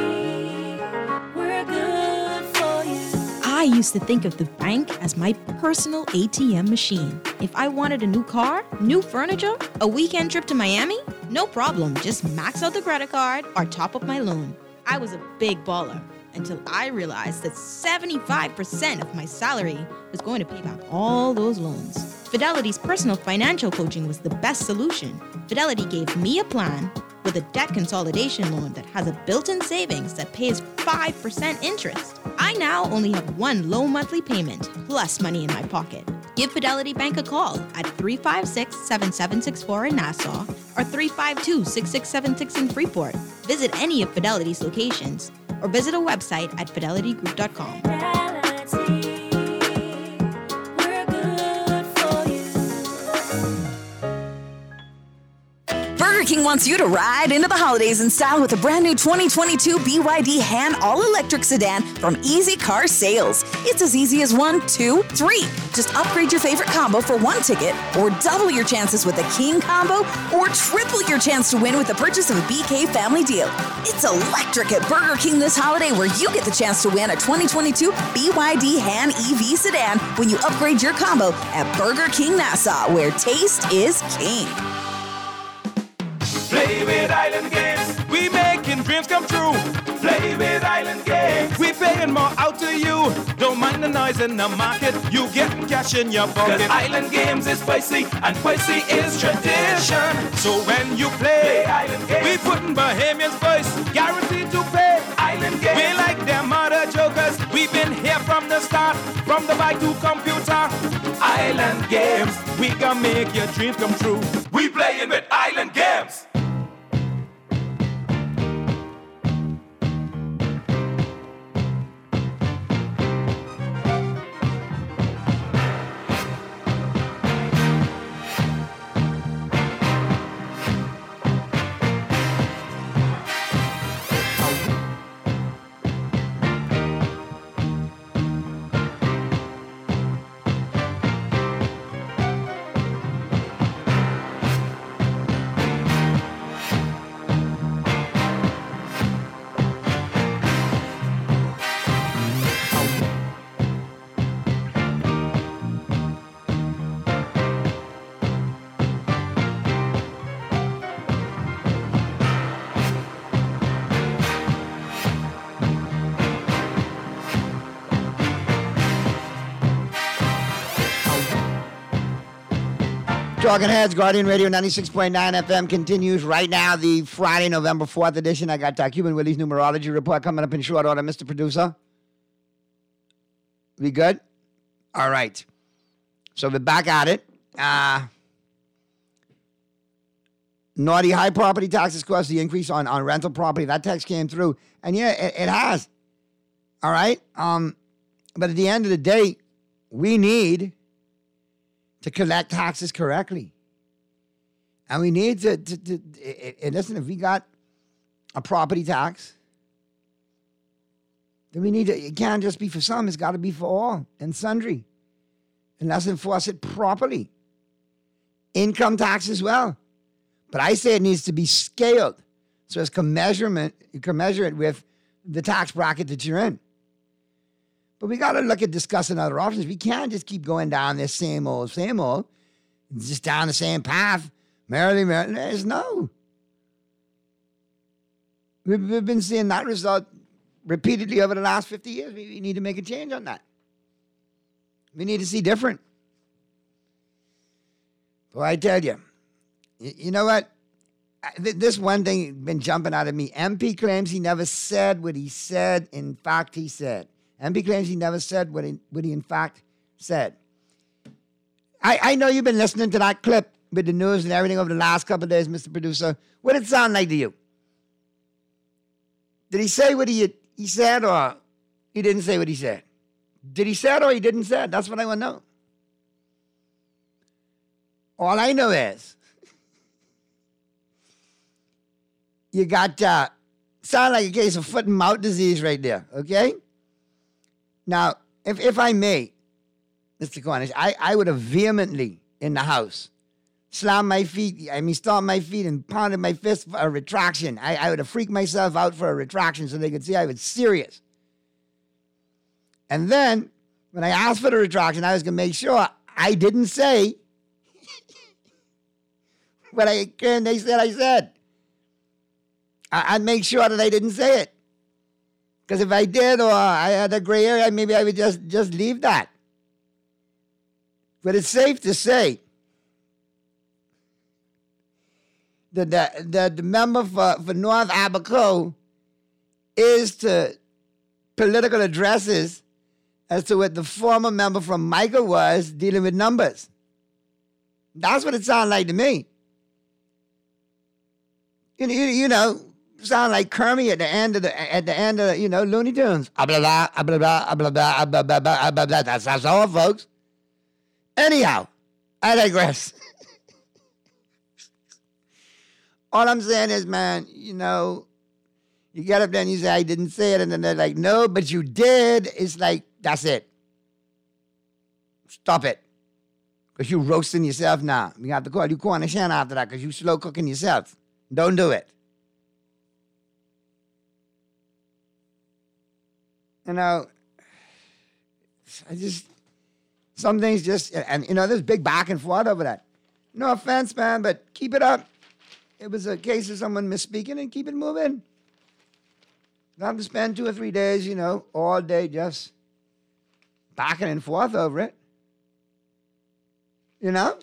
we're good for you. I used to think of the bank as my personal A T M machine. If I wanted a new car, new furniture, a weekend trip to Miami, no problem. Just max out the credit card or top up my loan. I was a big baller until I realized that seventy-five percent of my salary was going to pay back all those loans. Fidelity's personal financial coaching was the best solution. Fidelity gave me a plan with a debt consolidation loan that has a built-in savings that pays five percent interest. I now only have one low monthly payment plus money in my pocket. Give Fidelity Bank a call at three five six, seven seven six four in Nassau or three five two, six six seven six in Freeport. Visit any of Fidelity's locations or visit our website at fidelity group dot com. Burger King wants you to ride into the holidays in style with a brand new twenty twenty-two B Y D Han all-electric sedan from Easy Car Sales. It's as easy as one, two, three. Just upgrade your favorite combo for one ticket, or double your chances with a King combo, or triple your chance to win with the purchase of a B K family deal. It's electric at Burger King this holiday, where you get the chance to win a twenty twenty-two B Y D Han E V sedan when you upgrade your combo at Burger King Nassau, where taste is king. Play with Island Games, we making dreams come true. Play with Island Games, we paying more out to you. Don't mind the noise in the market, you getting cash in your pocket. 'Cause Island Games is spicy, and spicy is tradition. So when you play, play Island Games, we putting Bahamians first, guaranteed to pay. Island Games, we like them other jokers, we've been here from the start, from the bike to computer. Island Games, we gonna make your dreams come true. We playing with Island Games. Talking Heads, Guardian Radio ninety-six point nine F M continues right now, the Friday, November fourth edition. I got uh, Cuban Willie's numerology report coming up in short order, Mister Producer. We good? All right. So we're back at it. Uh, naughty high property taxes caused the increase on, on rental property. That text came through. And yeah, it, it has. All right. Um, but at the end of the day, we need to collect taxes correctly. And we need to, to, to, to and listen, if we got a property tax, then we need to, it can't just be for some, it's got to be for all and sundry. And let's enforce it properly. Income tax as well. But I say it needs to be scaled so as commensurement, you can measure it with the tax bracket that you're in. But we got to look at discussing other options. We can't just keep going down this same old, same old, just down the same path. Merrily, merrily, there's no. We've, we've been seeing that result repeatedly over the last fifty years. We, we need to make a change on that. We need to see different. Well, I tell you, you, you know what? This one thing been jumping out of me. M P claims he never said what he said. In fact, he said. M P claims he never said what he, what he in fact said. I, I know you've been listening to that clip with the news and everything over the last couple of days, Mister Producer. What did it sound like to you? Did he say what he, he said, or he didn't say what he said? Did he say it or he didn't say it? That's what I want to know. All I know is you got, uh, sound like a case of foot and mouth disease right there, okay? Now, if, if I may, Mister Cornish, I, I would have vehemently in the house slammed my feet, I mean, stomped my feet and pounded my fist for a retraction. I, I would have freaked myself out for a retraction so they could see I was serious. And then, when I asked for the retraction, I was going to make sure I didn't say what I and they said I said. I, I'd make sure that I didn't say it. Because if I did, or I had a gray area, maybe I would just, just leave that. But it's safe to say that the, the, the member for, for North Abaco is to political addresses as to what the former member from Micah was dealing with numbers. That's what it sounded like to me. You, you, you know, sound like Kermit at the end of the at the end of the, you know, Looney Tunes. Ah, blah, blah, ah, blah, blah, ah, blah, blah, ah, blah, blah, ah, blah, blah. That's, that's all, folks. Anyhow, I digress. All I'm saying is, man, you know, you get up there and you say, I didn't say it, and then they're like, no, but you did. It's like, that's it. Stop it. Because you roasting yourself now. We have to call you Cornish hen after that because you slow cooking yourself. Don't do it. You know, I just, some things just, and you know, there's big back and forth over that. No offense, man, but keep it up. It was a case of someone misspeaking and keep it moving. Don't have to spend two or three days, you know, all day just backing and forth over it. You know?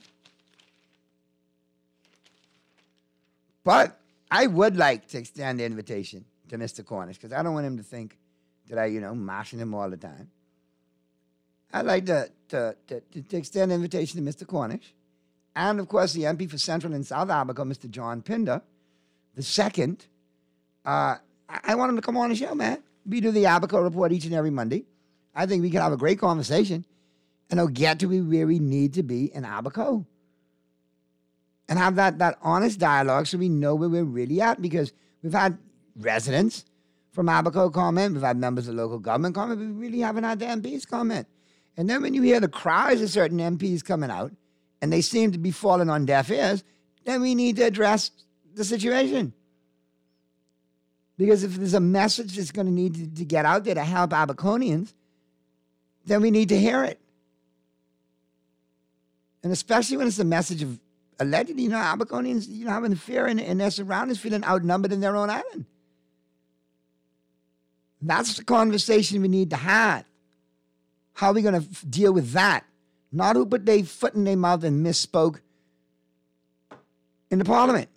But I would like to extend the invitation to Mister Cornish because I don't want him to think that I, you know, mashing him all the time. I'd like to, to, to, to extend an invitation to Mister Cornish and, of course, the M P for Central and South Abaco, Mister John Pinder, the second. Uh, I, I want him to come on the show, man. We do the Abaco Report each and every Monday. I think we can have a great conversation and it'll get to be where we need to be in Abaco. And have that, that honest dialogue so we know where we're really at because we've had residents from Abaco comment, we've had members of local government comment, but we really haven't had the M Ps comment. And then when you hear the cries of certain M Ps coming out, and they seem to be falling on deaf ears, then we need to address the situation. Because if there's a message that's going to need to, to get out there to help Abaconians, then we need to hear it. And especially when it's a message of allegedly, you know, Abaconians, you know, having fear in, in their surroundings, feeling outnumbered in their own island. That's the conversation we need to have. How are we going to f- deal with that? Not who put their foot in their mouth and misspoke in the parliament.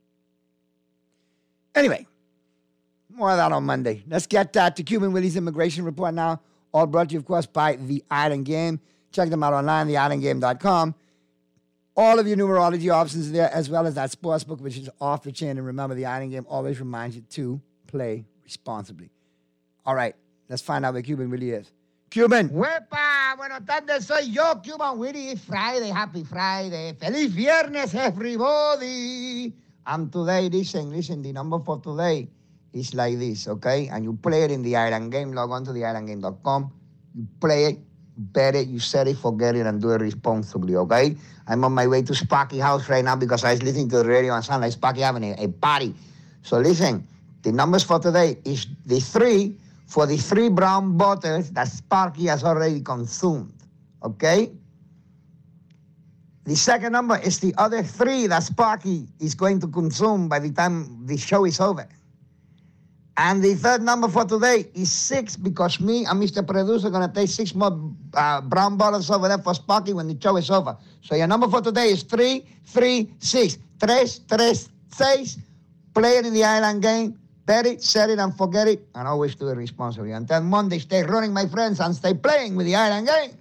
Anyway, more of that on Monday. Let's get uh, to Cuban Willie's Immigration Report now. All brought to you, of course, by The Island Game. Check them out online, the island game dot com. All of your numerology options are there, as well as that sports book, which is off the chain. And remember, The Island Game always reminds you to play responsibly. All right, let's find out where Cuban Willie is. Cuban. Huepa, buenas tardes, soy yo, Cuban Willie. It's Friday, happy Friday. Feliz Viernes, everybody. And today, listen, listen, the number for today is like this, okay? And you play it in the Island Game. Log on to the island game dot com. You play it, bet it, you set it, forget it, and do it responsibly, okay? I'm on my way to Sparky House right now because I was listening to the radio and sound like Sparky having a, a party. So listen, the numbers for today is the three for the three brown butters that Sparky has already consumed, okay? The second number is the other three that Sparky is going to consume by the time the show is over. And the third number for today is six because me and Mister Producer are going to take six more uh, brown bottles over there for Sparky when the show is over. So your number for today is three, three, six. Tres, tres, seis. Play it in the Island Game. Bet it, set it, and forget it. And always do it responsibly. Until Monday, stay running, my friends, and stay playing with the Island Game.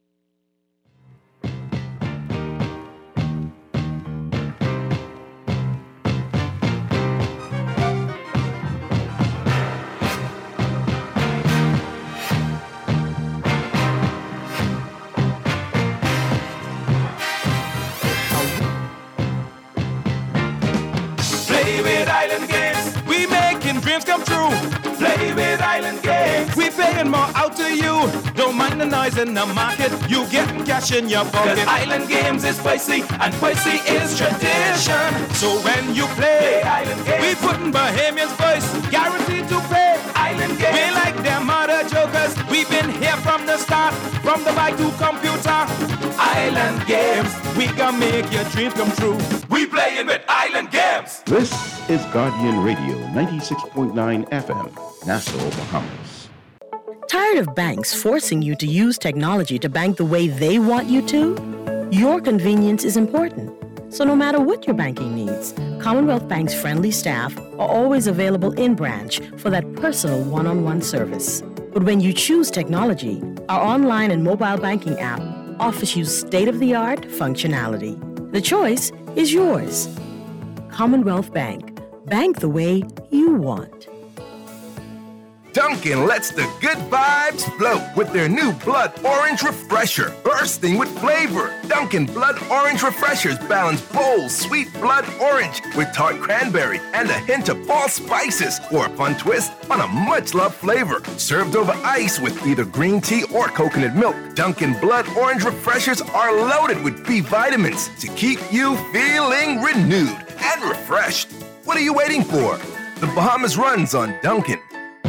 Dreams come true. Play with Island Games. We paying more out to you. Don't mind the noise in the market. You getting cash in your pocket. 'Cause Island Games is spicy and spicy is tradition. So when you play, play Island Games, we putting Bahamians first. Guaranteed to pay. Island Games. We like them other jokers. We've been here from the start. From the bike to computer. Island Games. We gonna make your dreams come true. We playing with Island Games. This is Guardian Radio ninety-six point nine F M, Nassau, Bahamas. Tired of banks forcing you to use technology to bank the way they want you to? Your convenience is important. So no matter what your banking needs, Commonwealth Bank's friendly staff are always available in branch for that personal one-on-one service. But when you choose technology, our online and mobile banking app offers you state-of-the-art functionality. The choice is yours. Commonwealth Bank, Bank the way you want. Dunkin' lets the good vibes flow with their new Blood Orange Refresher, bursting with flavor. Dunkin' Blood Orange Refreshers balance bold, sweet blood orange with tart cranberry and a hint of fall spices for a fun twist on a much-loved flavor. Served over ice with either green tea or coconut milk, Dunkin' Blood Orange Refreshers are loaded with B vitamins to keep you feeling renewed and refreshed. What are you waiting for? The Bahamas runs on Dunkin'.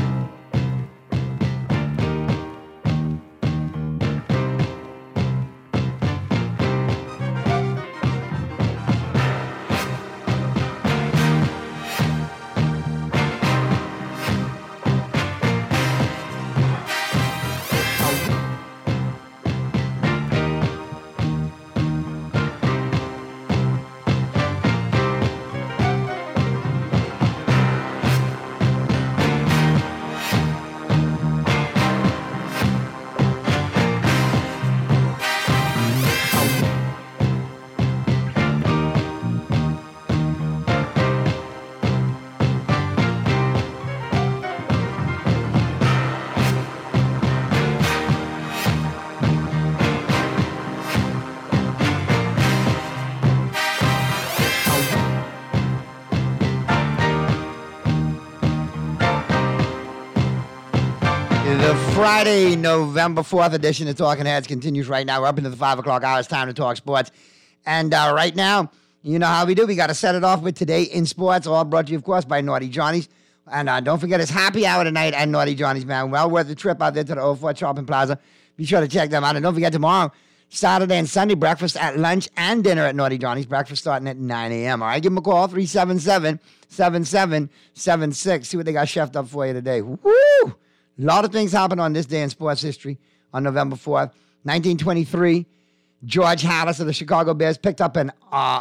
Friday, November fourth edition of Talking Heads continues right now. We're up into the five o'clock hour. It's time to talk sports. And uh, right now, you know how we do. We got to set it off with Today in Sports, all brought to you, of course, by Naughty Johnny's. And uh, don't forget, it's happy hour tonight at Naughty Johnny's, man. Well worth the trip out there to the oh four Shopping Plaza. Be sure to check them out. And don't forget, tomorrow, Saturday and Sunday, breakfast at lunch and dinner at Naughty Johnny's. Breakfast starting at nine a.m. All right, give them a call, three seven seven, seven seven seven six. See what they got chefed up for you today. Woo! A lot of things happened on this day in sports history on November fourth. nineteen twenty-three, George Halas of the Chicago Bears picked up an uh,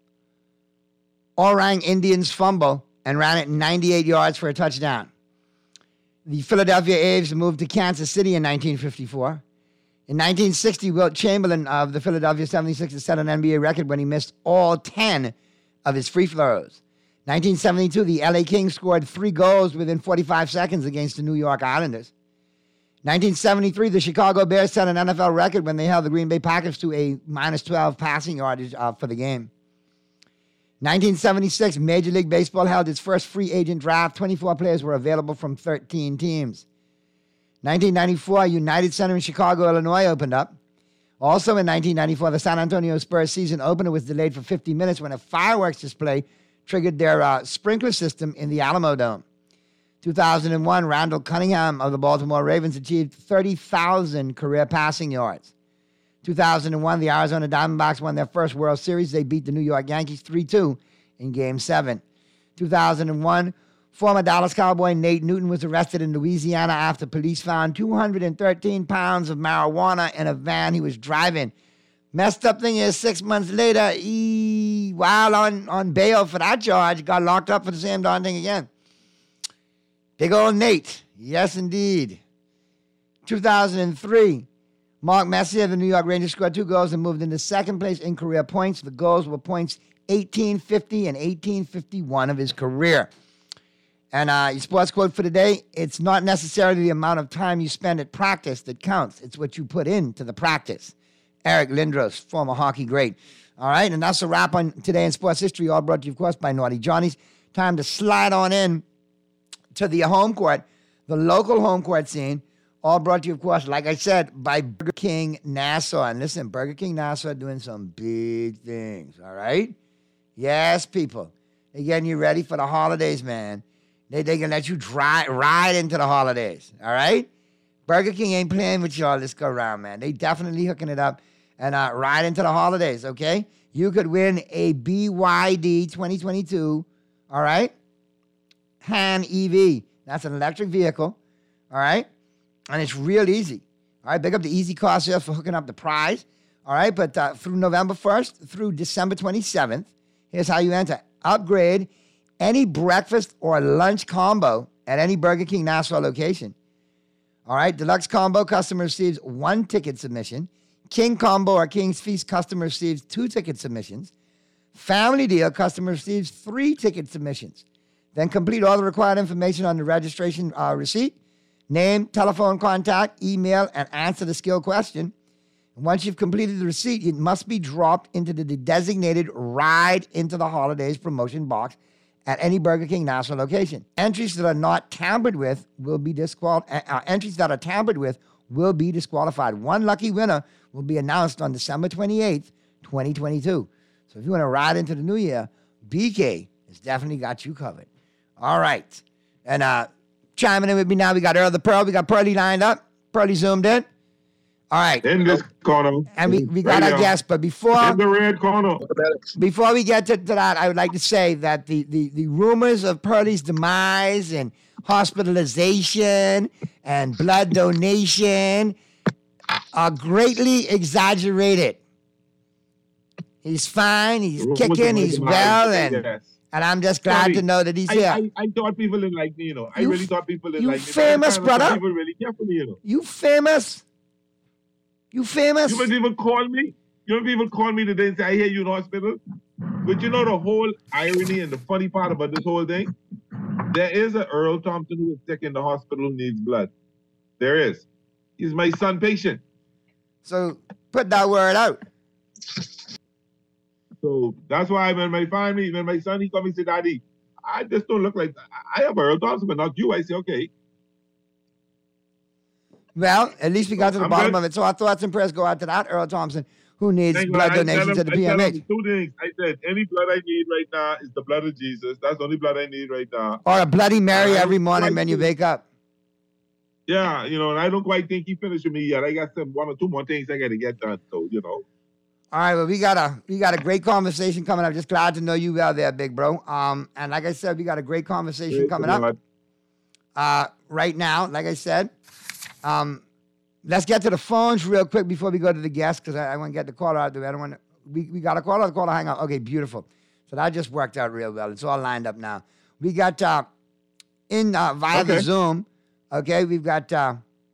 Orang Indians fumble and ran it ninety-eight yards for a touchdown. The Philadelphia A's moved to Kansas City in nineteen fifty-four. In nineteen sixty, Wilt Chamberlain of the Philadelphia seventy-sixers set an N B A record when he missed all ten of his free throws. nineteen seventy-two, the L A Kings scored three goals within forty-five seconds against the New York Islanders. nineteen seventy-three, the Chicago Bears set an N F L record when they held the Green Bay Packers to a minus twelve passing yardage uh, for the game. nineteen seventy-six, Major League Baseball held its first free agent draft. twenty-four players were available from thirteen teams. nineteen ninety-four, United Center in Chicago, Illinois opened up. Also in nineteen ninety-four, the San Antonio Spurs season opener was delayed for fifty minutes when a fireworks display triggered their uh, sprinkler system in the Alamo Dome. two thousand one, Randall Cunningham of the Baltimore Ravens achieved thirty thousand career passing yards. two thousand one, the Arizona Diamondbacks won their first World Series. They beat the New York Yankees three two in Game seven. two thousand one, former Dallas Cowboy Nate Newton was arrested in Louisiana after police found two hundred thirteen pounds of marijuana in a van he was driving. Messed up thing is, six months later, he, while on, on bail for that charge, got locked up for the same darn thing again. Big old Nate. Yes, indeed. two thousand three, Mark Messier of the New York Rangers scored two goals and moved into second place in career points. The goals were points eighteen fifty and eighteen fifty-one of his career. And uh, your sports quote for today, it's not necessarily the amount of time you spend at practice that counts. It's what you put into the practice. Eric Lindros, former hockey great. All right, and that's a wrap on Today in Sports History, all brought to you, of course, by Naughty Johnny's. Time to slide on in to the home court, the local home court scene, all brought to you, of course, like I said, by Burger King Nassau. And listen, Burger King Nassau doing some big things, all right? Yes, people. They're getting you ready for the holidays, man. They, they can let you dry, ride into the holidays, all right? Burger King ain't playing with y'all this go around, man. They definitely hooking it up and uh, ride into the holidays, okay? You could win a B Y D twenty twenty-two, all right? Han E V. That's an electric vehicle, all right? And it's real easy. All right, big up the Easy Car Sales for hooking up the prize, all right? But uh, through November first through December twenty-seventh, here's how you enter. Upgrade any breakfast or lunch combo at any Burger King Nassau location. All right, Deluxe Combo customer receives one ticket submission. King Combo or King's Feast customer receives two ticket submissions. Family Deal customer receives three ticket submissions. Then complete all the required information on the registration uh, receipt. Name, telephone contact, email, and answer the skill question. And once you've completed the receipt, it must be dropped into the designated Ride into the Holidays promotion box at any Burger King Nassau location. Entries that are not tampered with will be disqualified. Uh, entries that are tampered with will be disqualified. One lucky winner will be announced on December twenty-eighth, twenty twenty-two. So if you want to ride into the new year, B K has definitely got you covered. All right. And uh, chiming in with me now, we got Earl the Pearl. We got Pearly lined up. Pearly zoomed in. All right. In this corner. And we, we got right our now. guest, but before In the red corner. before we get to, to that, I would like to say that the, the, the rumors of Pearly's demise and hospitalization and blood donation are greatly exaggerated. He's fine, he's Rumors kicking, of he's demise, well, and yes. and I'm just glad Sorry. to know that he's I, here. I, I thought people didn't like me, you know. I You really f- thought people didn't you like me. famous, But brother. People really care for me, you know. You famous? You famous? You don't even call me. You don't even call me today and say, I hear you in hospital. But you know the whole irony and the funny part about this whole thing? There is a Earl Thompson who is sick in the hospital who needs blood. There is. He's my son patient. So put that word out. So that's why when my family, when my son, he come and say, Daddy, I just don't look like that. I have Earl Thompson, but not you. I say, okay. Well, at least we got to the I'm bottom good. of it. So our thoughts and prayers go out to that Earl Thompson who needs Thank blood God. I donations tell to him- the I tell him P M H. two things. I said, any blood I need right now is the blood of Jesus. That's the only blood I need right now. Or a Bloody Mary I every don't morning quite when you think- wake up. Yeah, you know, and I don't quite think he finished with me yet. I got some one or two more things I got to get done. So, you know. All right, well, we got a we got a great conversation coming up. Just glad to know you out there, big bro. Um, and like I said, we got a great conversation Praise coming the up. Lord. Uh, right now, like I said, um, let's get to the phones real quick before we go to the guests because I, I want to get the caller out there. I don't want to. We we got a caller. The caller hang up. Okay, beautiful. So that just worked out real well. It's all lined up now. We got uh, in uh, via the Okay. Zoom. Okay, we've got. Uh,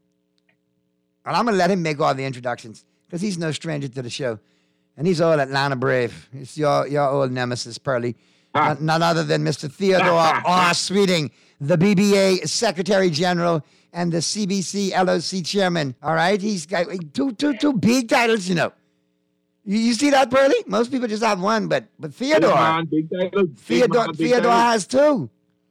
and I'm gonna let him make all the introductions because he's no stranger to the show. And he's old Atlanta Brave. It's your your old nemesis, Pearly. None, none other than Mister Theodore R. Sweeting, the B B A Secretary General and the C B C L O C Chairman. All right? He's got two, two, two big titles, you know. You, you see that, Pearly? Most people just have one, but but Theodore, Big man, big title, big Theodore, man, big Theodore title. has two.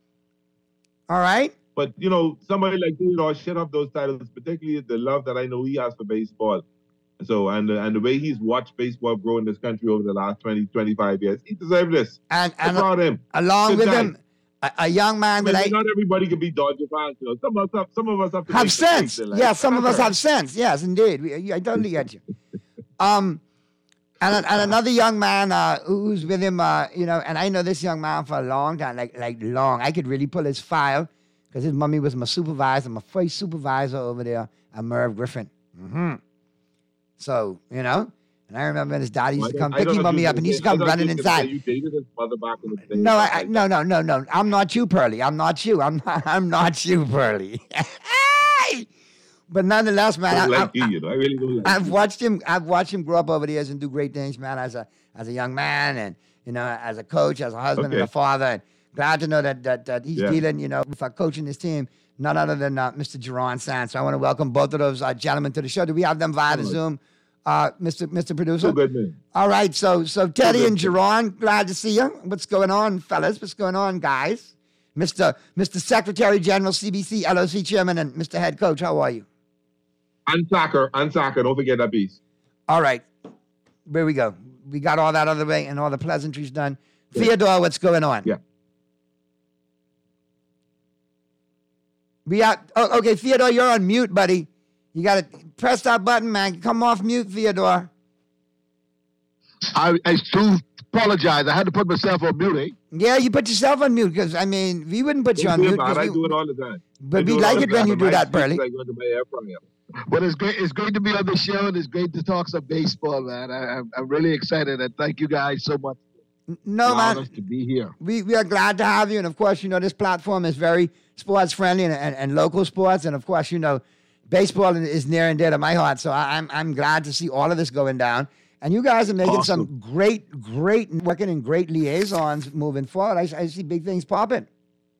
All right? But, you know, somebody like Theodore shut up those titles, particularly the love that I know he has for baseball. So, and, uh, and the way he's watched baseball grow in this country over the last twenty, twenty-five years, he deserves this. And, I'm and proud of him. along Good with guy. him, a, a young man I that mean, I not everybody can be Dodger fans. You know, some of us have, some of us have to have make mistakes sense. in life. Yeah, some of That's us all have sense. Yes, indeed. We, I totally get you. Um, and, and another young man uh, who's with him, uh, you know, and I know this young man for a long time, like like long. I could really pull his file because his mummy was my supervisor, my first supervisor over there at Merv Griffin. Mm-hmm. So, you know, and I remember when his daddy used to come pick him me up, and he used to come running inside. You dated his mother back in the day. No, I, I, no, no, no, no. I'm not you, Pearly. I'm not you. I'm not, I'm not you, Pearly. But nonetheless, man, I I, like I, you, you know. I really don't like I've you. watched him. I've watched him grow up over the years and do great things, man. As a as a young man, and you know, as a coach, as a husband, and Okay. a father. And glad to know that that, that he's Yeah. dealing, you know, with uh, coaching his team. None other than uh, Mister Jerron Sands. So I want to welcome both of those uh, gentlemen to the show. Do we have them via the Good. Zoom, uh, Mister Mister Producer? So good, man. All right, so so Teddy good. and Jerron, glad to see you. What's going on, fellas? What's going on, guys? Mister Mister Secretary General, C B C L O C Chairman, and Mister Head Coach, how are you? And soccer, and soccer. Don't forget that piece. All right, here we go. We got all that other way and all the pleasantries done. Theodore, what's going on? Yeah. We have, oh, okay, Theodore, you're on mute, buddy. You got to press that button, man. Come off mute, Theodore. I, I do apologize. I had to put myself on mute, eh? Yeah, you put yourself on mute because, I mean, we wouldn't put you Don't on do it, mute. man. 'cause I we- do it all the time. I But do we it like all it the when time. you do My that, speech is Pearly. like going to my air fryer. But it's great. It's great to be on the show, and it's great to talk some baseball, man. I, I'm, I'm really excited, and thank you guys so much. No, allowing man. us to be here. We, we are glad to have you. And of course, you know, this platform is very sports friendly and, and, and local sports. And of course, you know, baseball is near and dear to my heart. So I, I'm, I'm glad to see all of this going down. And you guys are making Awesome. some great, great working and great liaisons moving forward. I, I see big things popping.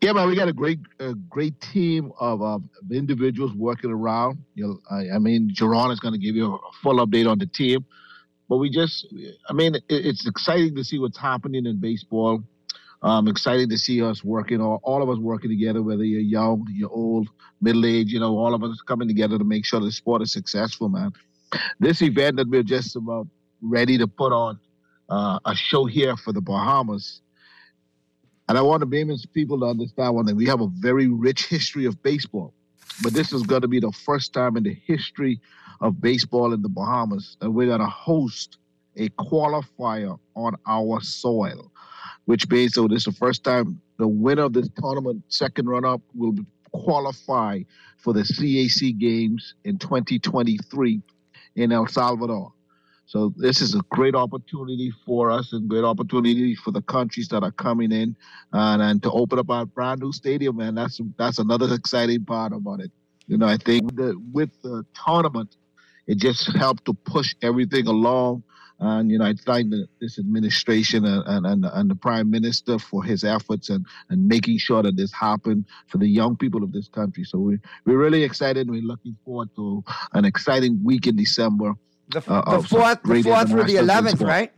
Yeah, man, we got a great, a great team of, of individuals working around. You know, I, I mean, Jerron is going to give you a full update on the team, but we just, I mean, it, it's exciting to see what's happening in baseball. Um, excited to see us working, all, all of us working together, whether you're young, you're old, middle-aged, you know, all of us coming together to make sure the sport is successful, man. This event that we're just about ready to put on uh, a show here for the Bahamas. And I want the Bahamas people to understand one thing. We have a very rich history of baseball, but this is going to be the first time in the history of baseball in the Bahamas that we're going to host a qualifier on our soil, which means so this is the first time the winner of this tournament, second runner-up, will qualify for the C A C games in twenty twenty-three in El Salvador. So this is a great opportunity for us and great opportunity for the countries that are coming in and, and to open up our brand new stadium, man. That's that's another exciting part about it. You know, I think that with the tournament, it just helped to push everything along. And, you know, I thank the, this administration and, and, and the Prime Minister for his efforts and, and making sure that this happened for the young people of this country. So we, we're really excited. We're looking forward to an exciting week in December. The, uh, the fourth, the fourth through the eleventh, right?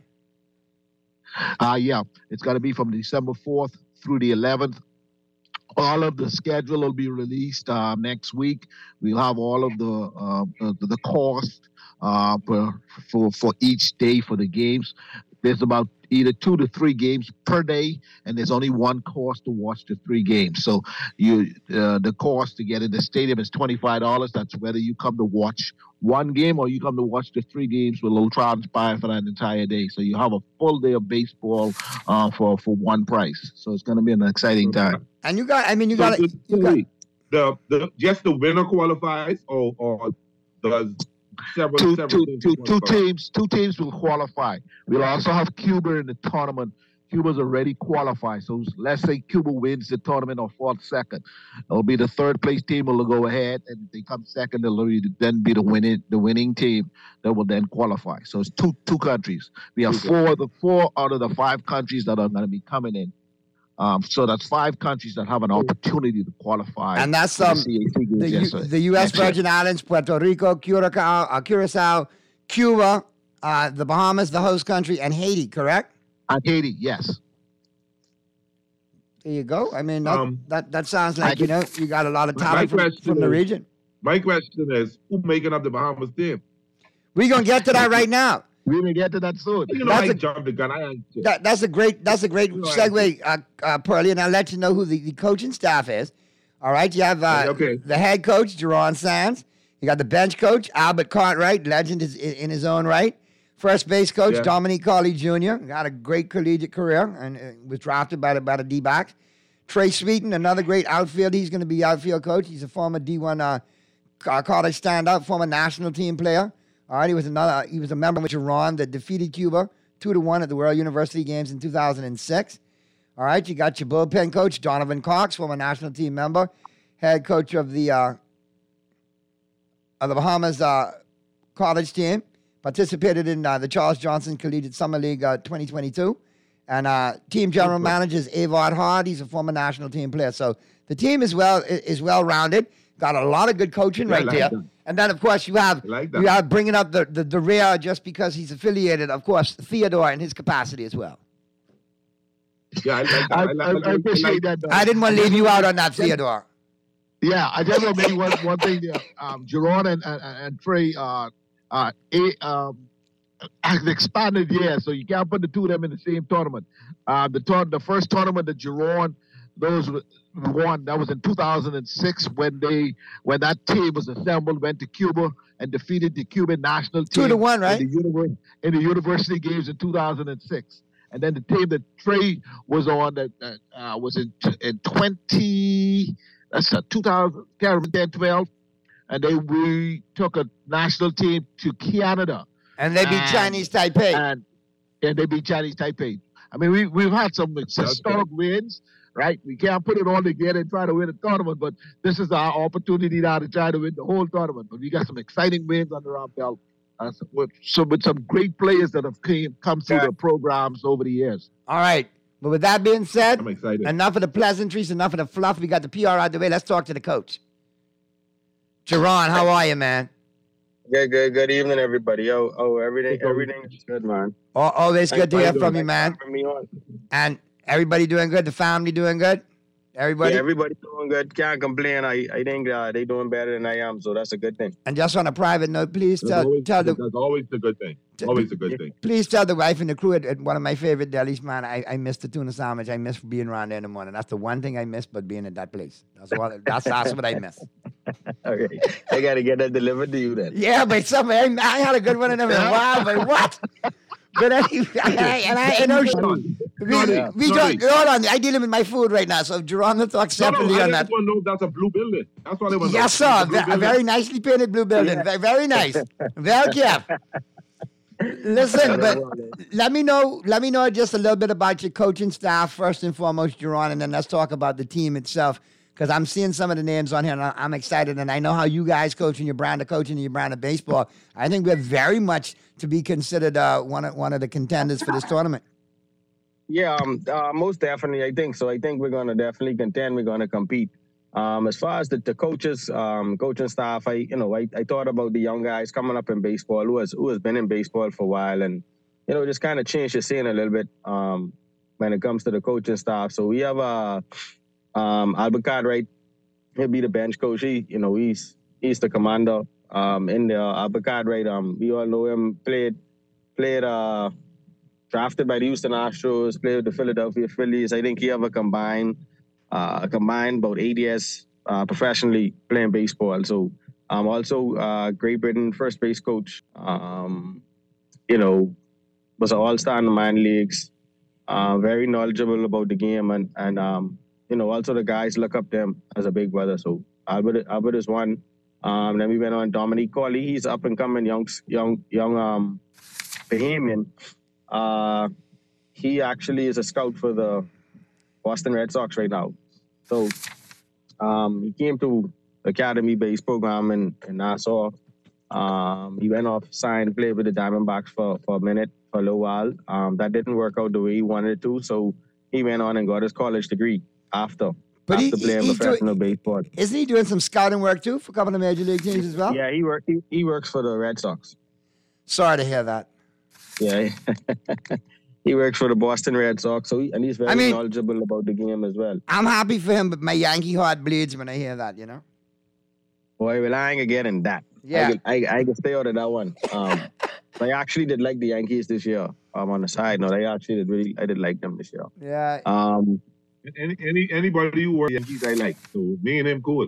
Uh, yeah, it's going to be from December fourth through the eleventh. All of the schedule will be released uh, next week. We'll have all of the uh, the, the cost uh, per, for for each day for the games. There's about either two to three games per day, and there's only one cost to watch the three games. So you uh, the cost to get in the stadium is twenty-five dollars. That's whether you come to watch one game or you come to watch the three games with Little Transpire for that entire day. So you have a full day of baseball uh, for, for one price. So it's going to be an exciting time. And you got, I mean, you So got, the- you got the, the just the winner qualifies, or or does several Two, several two, teams two, two qualify? teams, two teams will qualify. We'll also have Cuba in the tournament. Cuba's already qualified. So let's say Cuba wins the tournament or falls second. It'll be the third place team will go ahead, and if they come second, it'll be- then be the winning the winning team that will then qualify. So it's two two countries. We have four of the four out of the five countries that are going to be coming in. Um, so that's five countries that have an opportunity to qualify. and that's for the um, C A C games the, U, next year. the U S Next year. Virgin Islands, Puerto Rico, Curacao, uh, Curacao, Cuba, uh, the Bahamas, the host country, and Haiti, correct? And Haiti, yes. There you go. I mean, that, Um, that, that sounds like, I you know, you got a lot of My talent from, question from the is- region. My question is, who's making up the Bahamas team? We're going to get to that right now. We're going to get to that soon. You know, That's I a- jumped the gun. I ain't shit. That, that's a great that's a great You know, I- segue, uh, uh, Pearlie, and I'll let you know who the, the coaching staff is. All right, you have uh, Okay. the head coach, Jerron Sands. You got the bench coach, Albert Cartwright, legend is in, in his own right. First base coach, Yeah. Dominique Colley Junior Got a great collegiate career and uh, was drafted by the, by the D-backs. Trey Sweeten, another great outfield. He's going to be outfield coach. He's a former D one uh, co- college standout, former national team player. All right, he was another. He was a member of Iran that defeated Cuba two to one at the World University Games in two thousand six. All right, you got your bullpen coach Donovan Cox, former national team member, head coach of the uh, of the Bahamas uh, college team. Participated in uh, the Charles Johnson Collegiate Summer League uh, twenty twenty-two. And uh, team general manager is Avard Hard. He's a former national team player. So the team is well is well rounded. Got a lot of good coaching Yeah, I right like there. that. And then of course you have I like that. you have bringing up the, the the rear just because he's affiliated. Of course Theodore in his capacity as well. Yeah, I like that. I, I, I, like, I I, appreciate like, that. Though. I didn't want to leave you out on that, Theodore. Yeah, I just want to make one, one thing there. Um, Jerron and, and, and Trey uh, uh, a, um, has expanded, yeah, so you can't put the two of them in the same tournament. Uh, the tour- the first tournament that Jerron, those w- won, that was in two thousand six when they when that team was assembled, went to Cuba and defeated the Cuban national team. Two to one, right? In the, univer- in the university games in two thousand six. And then the team that Trey was on that, that uh, was in in twenty, that's uh, two thousand, can't remember, ten, twelve. And they we took a national team to Canada. And they beat And- Chinese Taipei. And, and they beat Chinese Taipei. I mean, we, we've had some historic wins, right? We can't put it all together and try to win a tournament, but this is our opportunity now to try to win the whole tournament. But we got some exciting wins under our belt. Uh, so, with, so with some great players that have came, come through the programs over the years. All right. But with that being said, I'm excited. Enough of the pleasantries, enough of the fluff. We got the P R out the way. Let's talk to the coach. Jerron, how are you, man? Good, good, good evening, everybody. Oh, oh, everything, everything is good, man. Al- Always good to hear from you, man. Having me on. And everybody doing good? The family doing good? Everybody? Yeah, everybody doing good. Can't complain. I, I think uh, they doing better than I am, so that's a good thing. And just on a private note, please That's tell, always, tell the that's always a good thing. Always a good thing. please tell the wife and the crew at, at one of my favorite delis, man. I, I miss the tuna sandwich. I miss being around there in the morning. That's the one thing I miss, but being at that place. That's all. That's that's what I miss. Okay, I gotta get that delivered to you then. Yeah, but somebody, I, I had a good one in them in a while, but what? But anyway, I, and I, I know we, Yeah. we Sorry. don't, hold on. I dealing with my food right now, so Jerron will talk No, no, separately I on just that. want to know if that's a blue building. That's what I want to know. Yes, sir. It's a A blue ve- a building. very nicely painted blue building. Ve- Very nice. Well kept. Listen, but let me know. Let me know just a little bit about your coaching staff first and foremost, Jerron, and then let's talk about the team itself. Because I'm seeing some of the names on here, and I- I'm excited. And I know how you guys coach and your brand of coaching and your brand of baseball. I think we're very much to be considered uh, one of one of the contenders for this tournament. Yeah, um, uh, most definitely. I think so. I think we're gonna definitely contend. We're gonna compete. Um, as far as the, the coaches, um, coaching staff, I you know I, I thought about the young guys coming up in baseball who has who has been in baseball for a while, and you know just kind of change the scene a little bit um, when it comes to the coaching staff. So we have uh, um, Albert Cartwright. He'll be the bench coach. He you know he's he's the commander um, in there. Albert Cartwright. Um, we all know him. Played played uh. Drafted by the Houston Astros, played with the Philadelphia Phillies. I think he have a combined, uh, combined about eight years uh, professionally playing baseball. So, um, also uh, Great Britain first base coach. Um, you know, was an all-star in the minor leagues. Uh, very knowledgeable about the game, and and um, you know, also the guys look up to him as a big brother. So Albert, Albert is one. Um, then we went on Dominique Corley. He's up and coming young, young, young um, Bahamian. Uh, he actually is a scout for the Boston Red Sox right now. So um, he came to academy-based program in, in Nassau. Um, he went off, signed, played with the Diamondbacks for, for a minute, for a little while. Um, that didn't work out the way he wanted it to, so he went on and got his college degree after, But he- after playing he's doing- professional baseball. Isn't he doing some scouting work too for a couple of major league teams as well? Yeah, he, work, he, he works for the Red Sox. Sorry to hear that. Yeah, he works for the Boston Red Sox, so he, and he's very I mean- knowledgeable about the game as well. I'm happy for him, but my Yankee heart bleeds when I hear that, you know? Boy, well, I ain't getting that. Yeah. I can, I, I can stay out of that one. Um, I actually did like the Yankees this year. Um, on the side note, I actually did really, I did like them this year. Yeah. Um, Any, any anybody who works Yankees I like. So me and him cool.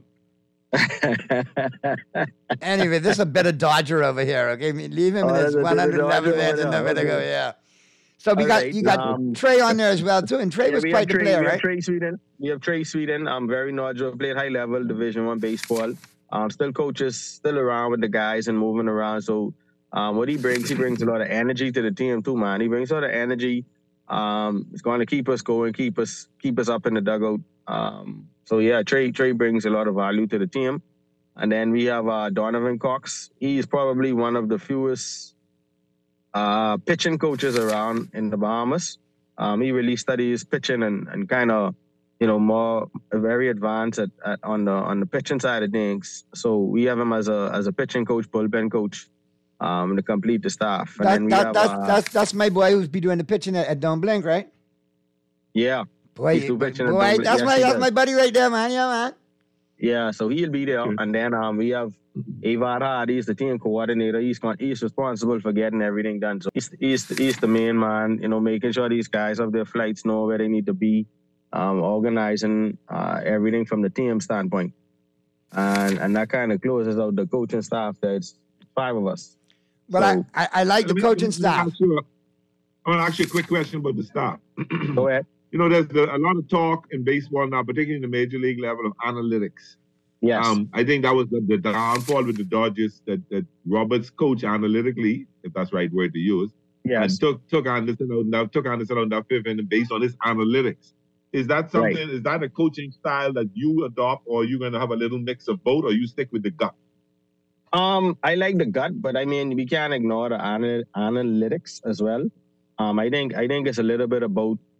Anyway, this is a bit of Dodger over here, okay? I mean, leave him Oh, in his there's a bit of one hundred eleven Dodger minutes over and there, never to go, okay. yeah. So we All got right, you got um, Trey on there as well too, and Trey yeah, was we quite have the Trey, player, we have right? Trey Sweden. We have Trey Sweden. I'm very knowledgeable, played high level Division One baseball. Um, still coaches, still around with the guys and moving around. So um, what he brings, he brings a lot of energy to the team too, man. He brings a lot of energy. Um, it's going to keep us going, keep us keep us up in the dugout. Um, so yeah, Trey Trey brings a lot of value to the team. And then we have uh, Donovan Cox. He is probably one of the fewest uh, pitching coaches around in the Bahamas. Um, he really studies pitching and, and kind of, you know, more very advanced at, at, on the on the pitching side of things. So we have him as a as a pitching coach, bullpen coach, um, to complete the staff. And That, then we that, have, that's, uh, that's that's my boy who's be doing the pitching at, at Don't Blink, right? yeah, Boy, he's still pitching at boy Dublin. that's Yes, my he that's does. my buddy right there, man. Yeah, man. Yeah, so he'll be there. And then um, we have Avad Hardy, he's the team coordinator. He's con- he's responsible for getting everything done. So he's, he's, he's the main man, you know, making sure these guys have their flights, know where they need to be, um, organizing uh, everything from the team standpoint. And and that kind of closes out the coaching staff. There's five of us. But So- I, I, I like the Let me- coaching let me staff. ask you a- I want to ask you a quick question about the staff. Go ahead. You know, there's the, a lot of talk in baseball now, particularly in the major league level, of analytics. Yes. Um, I think that was the, the downfall with the Dodgers, that, that Roberts coached analytically, if that's the right word to use, Yes. and took took Anderson out now took Anderson out that fifth inning based on his analytics. Is that something? Right. Is that a coaching style that you adopt, or are you going to have a little mix of both, or you stick with the gut? Um, I like the gut, but I mean, we can't ignore the anal- analytics as well. Um, I think I think it's a little bit about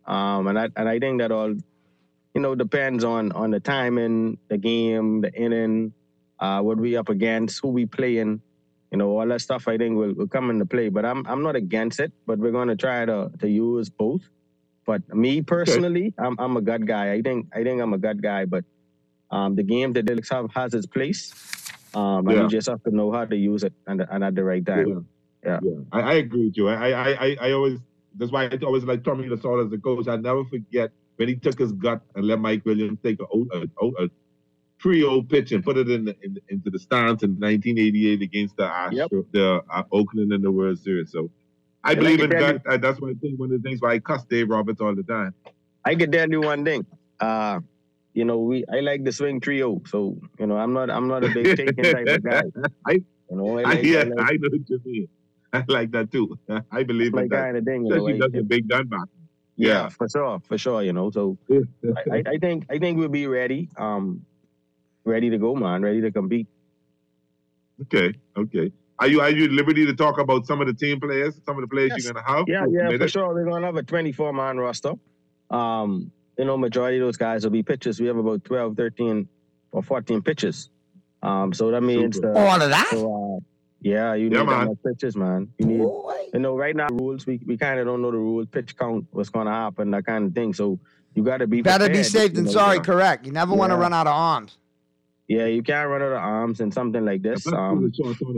Um, and I and I think that all, you know, depends on on the timing, the game, the inning, uh, what we up against, who we playing, you know, all that stuff. I think will, will come into play. But I'm I'm not against it. But we're going to try to to use both. But me personally, okay. I'm I'm a gut guy. I think I think I'm a gut guy. But um, the game that Delix have has its place. Um, and yeah. you just have to know how to use it and, and at the right time. Yeah, yeah. yeah. I, I agree with you. I, I I I always that's why I always like Tommy Lasorda as a coach. I never forget when he took his gut and let Mike Williams take a, a, a, a three oh pitch and put it in, the, in into the stands in nineteen eighty-eight against the Astro, yep. the uh, Oakland in the World Series. So. I and believe I in that. You, that's why I think one of the things why I cuss Dave Roberts all the time. I can tell you one thing. Uh, you know, we I like the swing trio. So, you know, I'm not I'm not a big taking type of guy. I, you know, I, like, I, yeah, I, like, I know what you mean. I like that too. I believe like in that. Kind of thing, you know, he does a big gun back. Yeah. yeah, for sure, for sure. You know, so I, I think I think we'll be ready, um, ready to go, man, ready to compete. Okay, okay. Are you are you at liberty to talk about some of the team players, some of the players yes. you're gonna have? Yeah, yeah, for sure. We're gonna have a twenty-four man roster. Um, you know, majority of those guys will be pitchers. We have about twelve, thirteen, or fourteen pitchers. Um, so that means the, all of that. So, uh, yeah, you need yeah, that much pitchers, man. You need, Boy. you know, right now rules we we kind of don't know the rules, pitch count, what's gonna happen, that kind of thing. So you got to be better prepared, be safe than you know, sorry. yeah. Correct. You never yeah. want to run out of arms. Yeah, you can't run out of arms in something like this. Um,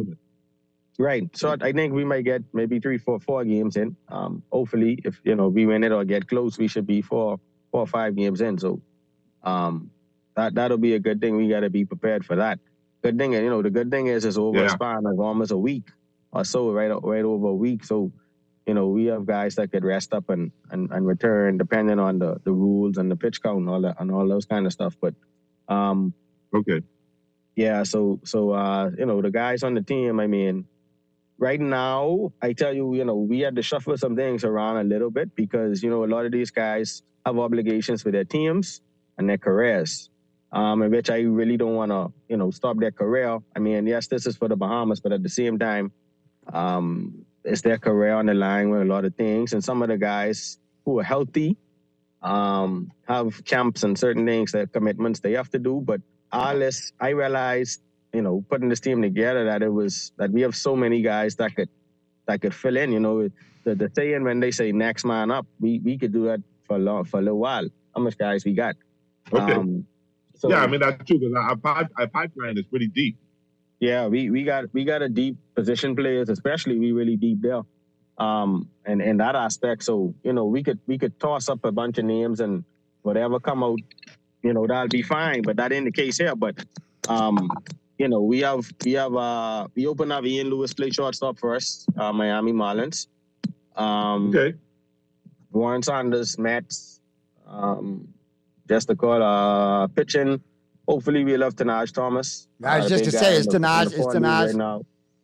Right. So I think we might get maybe three, four, four games in. Um, hopefully, if you know we win it or get close, we should be four, four or five games in. So, um, that that'll be a good thing. We got to be prepared for that. Good thing, you know, the good thing is it's over yeah. a span of almost a week or so, right, right over a week. So, you know, we have guys that could rest up and and, and return depending on the, the rules and the pitch count and all that and all those kind of stuff. But, um, okay, yeah. So so uh, you know, the guys on the team, I mean. Right now, I tell you, you know, we had to shuffle some things around a little bit because, you know, a lot of these guys have obligations with their teams and their careers, um, in which I really don't want to, you know, stop their career. I mean, yes, this is for the Bahamas, but at the same time, um, it's their career on the line with a lot of things. And some of the guys who are healthy um, have camps and certain things, that commitments they have to do. But all this, I realized, you know, putting this team together, that it was that we have so many guys that could that could fill in. You know, the, the saying when they say next man up, we, we could do that for a long, for a little while. How much guys we got? Okay. Um, so, yeah, I mean that's true because our, our pipeline is pretty deep. Yeah, we, we got we got a deep position players, especially we really deep there. Um, and in that aspect, so you know, we could we could toss up a bunch of names and whatever come out, you know, that'll be fine. But that ain't the case here. But um. You know, we have we have uh we open up Ian Lewis play shortstop for us, uh, Miami Marlins. Um, okay. Warren Sanders, Mets, um, just to call uh pitching. Hopefully we'll have Tanaj Thomas. I was uh, just to say, is Tanaj is Tanaj right now?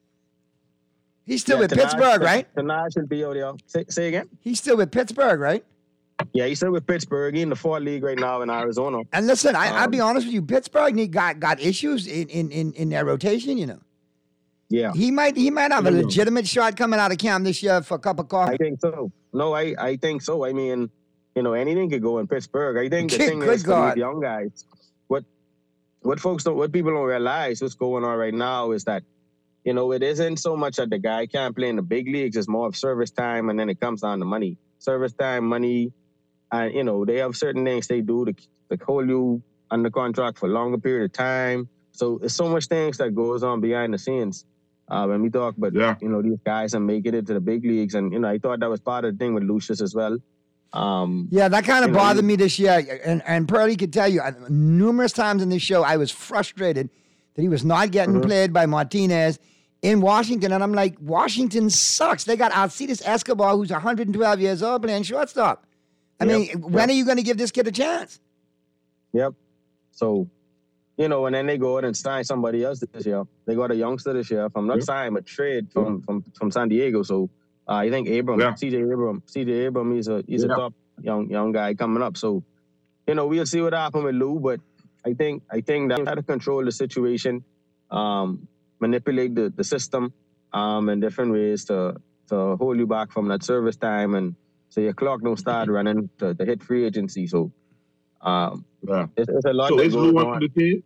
He's still yeah, with Tanaj, Pittsburgh, right? Tanaj will be out there. Say, say again? He's still with Pittsburgh, right? Yeah, he's still with Pittsburgh. He's in the fourth league right now in Arizona. And listen, I, um, I'll be honest with you, Pittsburgh need, got got issues in, in, in, in their rotation, you know. Yeah. He might he might have a legitimate shot coming out of camp this year for a cup of coffee. I think so. No, I, I think so. I mean, you know, anything could go in Pittsburgh. I think the Good thing is God. for these young guys, what what folks don't, what people don't realize what's going on right now is that, you know, it isn't so much that the guy can't play in the big leagues. It's more of service time, and then it comes down to money. Service time, money. And, you know, they have certain things they do to, to hold you under contract for a longer period of time. So there's so much things that goes on behind the scenes uh, when we talk about, yeah. you know, these guys and making it to the big leagues. And, you know, I thought that was part of the thing with Lucius as well. Um, yeah, that kind of you know, bothered he, me this year. And, and Pearlie could tell you, uh, numerous times in this show, I was frustrated that he was not getting mm-hmm. played by Martinez in Washington. And I'm like, Washington sucks. They got Alcides Escobar, who's one hundred twelve years old, playing shortstop. I yep, mean, when yep. are you going to give this kid a chance? Yep. So, you know, and then they go out and sign somebody else this year. They got a youngster this year from not yep. sign, but trade from, from, from San Diego. So, uh, I think Abram, yeah. C J Abram, C J Abram, he's a he's yeah. a top young young guy coming up. So, you know, we'll see what happens with Lou, but I think I think that how to control the situation, um, manipulate the, the system, um, in different ways to to hold you back from that service time and so your clock don't start running to, to hit free agency. So um, yeah. it's, it's a lot. So that is goes Lou one on. for the team?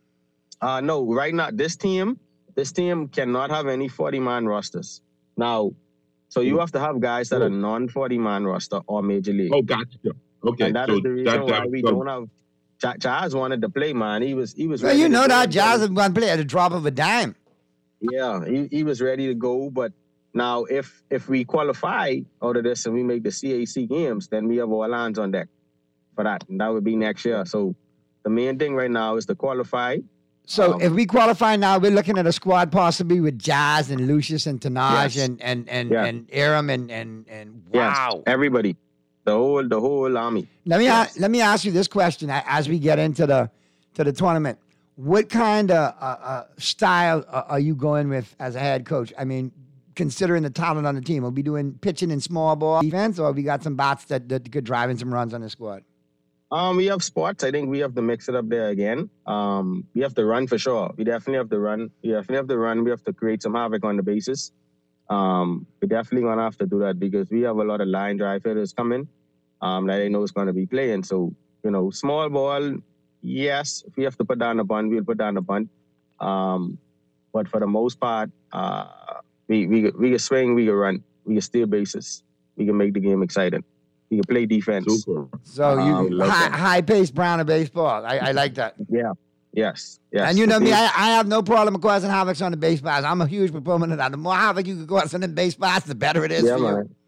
Uh, no, right now this team, this team cannot have any forty-man rosters now. So you have to have guys that are non forty-man roster or major league. Oh, gotcha. Okay, and that so is the reason that, why that, we so, don't have. Ch- Chaz wanted to play, man. He was he was. Well, ready you to know go, that Jazz but- is going to play at the drop of a dime. Yeah, he, he was ready to go, but now if if we qualify out of this and we make the C A C games, then we have all hands on deck for that, and that would be next year. So the main thing right now is to qualify. So Um, if we qualify now, we're looking at a squad possibly with Jazz and Lucius and Tanaj Yes. and and and Yeah. and Aram and and and Yes, wow, everybody, the whole the whole army. Let me a- let me ask you this question a- as we get into the to the tournament. What kind of uh, uh, style uh, are you going with as a head coach? I mean, considering the talent on the team, are we doing pitching and small ball defense, or have we got some bats that, that could drive in some runs on the squad? Um, we have spots. I think we have to mix it up there again. Um, we have to run for sure. We definitely have to run. We definitely have to run. We have to create some havoc on the bases. Um, we're definitely gonna have to do that because we have a lot of line drive hitters coming. Um, that I know is gonna be playing. So you know, small ball. Yes, if we have to put down a bunt, we'll put down a bunt. Um, but for the most part, uh, we we we can swing, we can run, we can steal bases, we can make the game exciting. We can play defense. Super. So you Um, love high, that. high pace Browner baseball. I, I like that. Yeah. Yes. Yes. And you know The me, base- I, I have no problem causing havoc on the base paths. I'm a huge proponent of that. The more havoc you can cause on the base paths, the better it is Yeah, for you. man.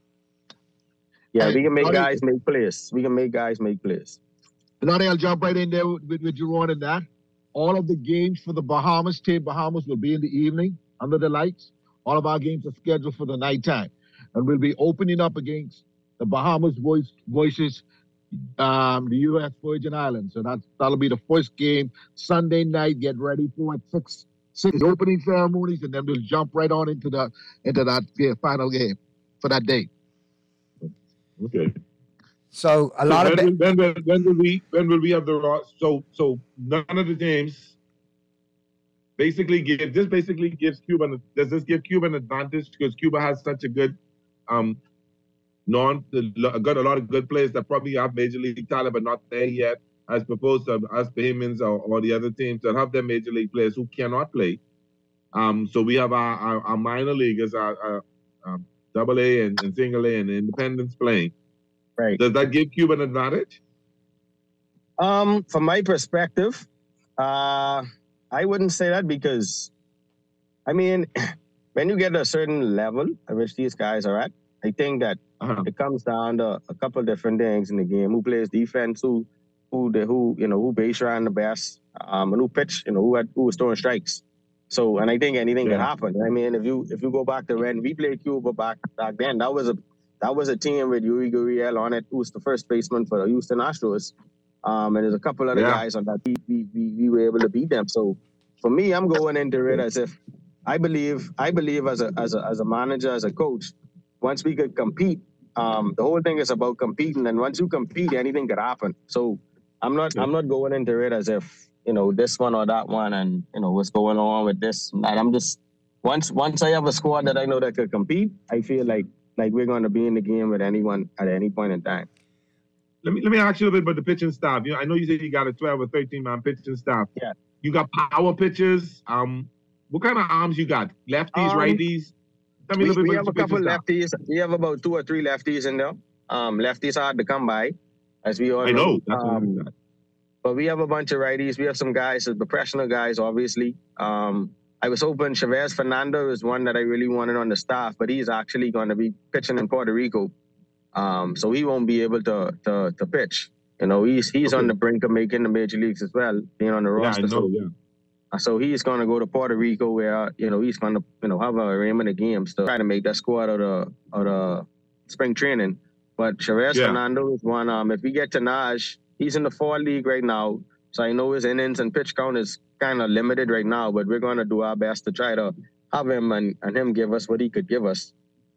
Yeah, we can make Hey, guys make plays. We can make guys make plays. Lonnie, I'll jump right in there with, with, with Jerome and that. All of the games for the Bahamas, Team Bahamas, will be in the evening under the lights. All of our games are scheduled for the nighttime. And we'll be opening up against the Bahamas voice, Voices, um, the U S Virgin Islands. So that's, that'll be the first game Sunday night. Get ready for it. Six, six opening ceremonies, and then we'll jump right on into the into that yeah, final game for that day. Okay. So a So lot of when, ba- will- when, will- when will we when will we have the raw? So so none of the teams basically give this basically gives Cuba an- does this give Cuba an advantage because Cuba has such a good um non got a lot of good players that probably have major league talent but not there yet as opposed to us Bahamians or, or the other teams that have their major league players who cannot play. Um, so we have our, our, our minor leaguers, our, our um, double A and, and single A and independents playing. Right. Does that give Cuba an advantage? Um, from my perspective, uh, I wouldn't say that because, I mean, when you get a certain level at which these guys are at, I think that uh-huh. it comes down to a couple of different things in the game: who plays defense, who, who, the, who, you know, who base run the best, um, and who pitch, you know, who had, who was throwing strikes. So, and I think anything Yeah. can happen. I mean, if you if you go back to when we played Cuba back back then, that was a that was a team with Yuri Gurriel on it, who was the first baseman for the Houston Astros. Um, and there's a couple other Yeah. guys on that we, we we we were able to beat them. So for me, I'm going into it as if I believe I believe as a as a as a manager, as a coach, once we could compete, um, the whole thing is about competing. And once you compete, anything could happen. So I'm not I'm not going into it as if, you know, this one or that one and, you know, what's going on with this. And I'm just once once I have a squad that I know that could compete, I feel like like we're going to be in the game with anyone at any point in time. Let me let me ask you a little bit about the pitching staff. You know, I know you said you got a twelve or thirteen man pitching staff. Yeah. You got power pitchers. Um, what kind of arms you got? Lefties, Um, righties? Tell me We, a little bit we about have a your couple pitching staff. lefties. We have about two or three lefties in there. Um, lefties hard to come by, as we all I know. know. That's what Um, I got. But we have a bunch of righties. We have some guys, the professional guys, obviously. Um, I was hoping Chavez Fernando is one that I really wanted on the staff, but he's actually going to be pitching in Puerto Rico. Um, so he won't be able to to, to pitch. You know, he's he's Okay. on the brink of making the major leagues as well, being on the Yeah, I roster. know. so, Yeah. uh, so he's going to go to Puerto Rico where, you know, he's going to, you know, have a arraignment of games to try to make that squad out of, out of spring training. But Chavez Yeah. Fernando is one. Um, if we get to Naj, he's in the fall league right now. So I know his innings and pitch count is kind of limited right now, but we're going to do our best to try to have him and, and him give us what he could give us.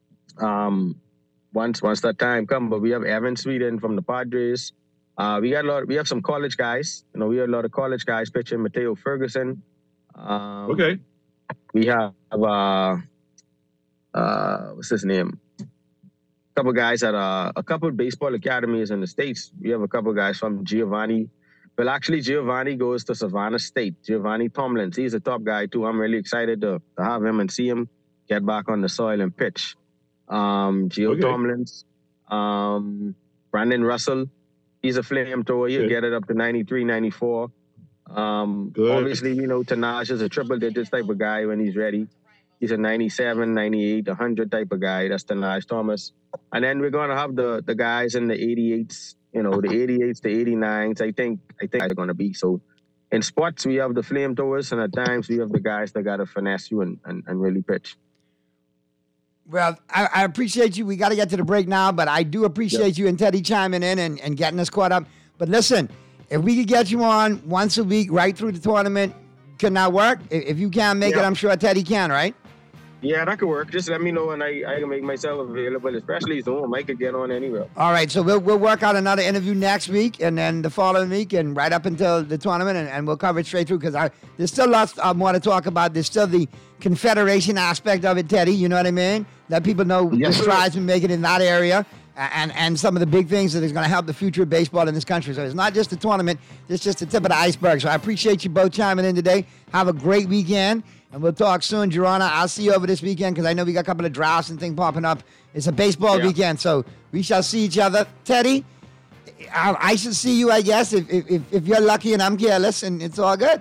Um, once once that time comes, but we have Evan Sweden from the Padres. Uh, we got a lot. We have some college guys. You know, we have a lot of college guys pitching. Mateo Ferguson. Um, Okay. We have uh, uh, what's his name? couple guys at uh, a couple of baseball academies in the States. We have a couple guys from Giovanni. Well, actually, Giovanni goes to Savannah State. Giovanni Tomlins. He's a top guy, too. I'm really excited to, to have him and see him get back on the soil and pitch. Um, Gio Okay. Tomlins. Um, Brandon Russell. He's a flamethrower. He'll Good. get it up to ninety-three, ninety-four. Um, Good. Obviously, you know, Tanaj is a triple digits type of guy when he's ready. He's a ninety-seven, ninety-eight, one hundred type of guy. That's Tanaj Thomas. And then we're going to have the the guys in the eighty-eights, you know, the eighty-eights, the eighty-nines. I think I think they're going to be. So in sports, we have the flamethrowers, and at times we have the guys that got to finesse you and, and, and really pitch. Well, I, I appreciate you. We got to get to the break now, but I do appreciate you and Teddy chiming in and, and getting us caught up. But listen, if we could get you on once a week right through the tournament, can that work? If, if you can't make it, Yeah. I'm sure Teddy can, right? Yeah, that could work. Just let me know, and I, I can make myself available, especially Zoom. I could get on anywhere. All right, so we'll we'll work out another interview next week, and then the following week, and right up until the tournament, and, and we'll cover it straight through because I there's still lots uh, more to talk about. There's still the confederation aspect of it, Teddy. You know what I mean? Let people know Yes, the sir. strides we making in that area, and and some of the big things that is going to help the future of baseball in this country. So it's not just the tournament; it's just the tip of the iceberg. So I appreciate you both chiming in today. Have a great weekend. And we'll talk soon, Jorana. I'll see you over this weekend because I know we got a couple of drafts and things popping up. It's a baseball Yeah. weekend, so we shall see each other. Teddy, I, I should see you, I guess, if, if if you're lucky and I'm careless, and it's all good.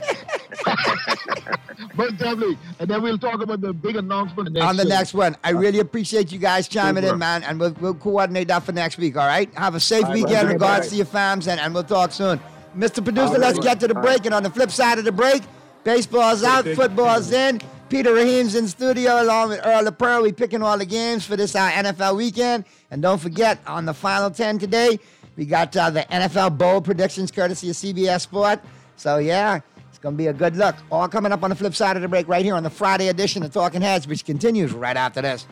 But definitely. And then we'll talk about the big announcement next On the show. next one. I really appreciate you guys chiming Super. in, man, and we'll, we'll coordinate that for next week, all right? Have a safe All right, weekend, bye. regards Bye. to your fams, and, and we'll talk soon. Mister Producer, All let's right. get to the All break, right. and on the flip side of the break, baseball's out, football's in. Peter Rahim's in studio along with Earl LaPearl. We picking all the games for this uh, N F L weekend. And don't forget, on the final ten today, we got uh, the N F L Bowl predictions courtesy of C B S Sport. So, yeah, it's going to be a good look. All coming up on the flip side of the break right here on the Friday edition of Talking Heads, which continues right after this.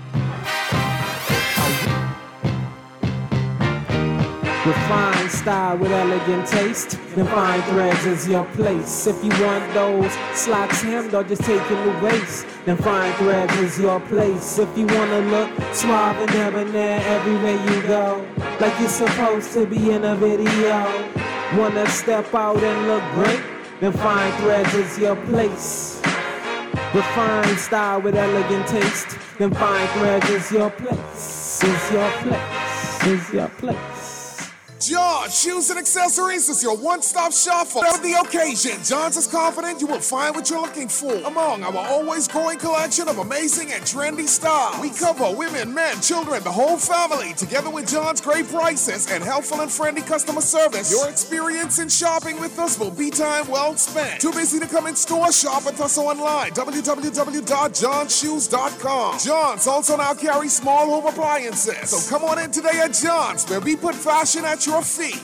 Refined style with elegant taste. Then fine threads is your place. If you want those slacks hemmed or just taking the waist, then fine threads is your place. If you wanna look suave and debonair everywhere you go, like you're supposed to be in a video. Wanna step out and look great? Then fine threads is your place. Refined style with elegant taste. Then fine threads is your place. Is your place. Is your place. John Shoes and Accessories is your one-stop shop for the occasion. John's is confident you will find what you're looking for among our always growing collection of amazing and trendy styles. We cover women, men, children, the whole family. Together with John's great prices and helpful and friendly customer service, your experience in shopping with us will be time well spent. Too busy to come in store? Shop with us online. w w w dot john shoes dot com. John's also now carries small home appliances. So come on in today at John's, where we put fashion at your feet.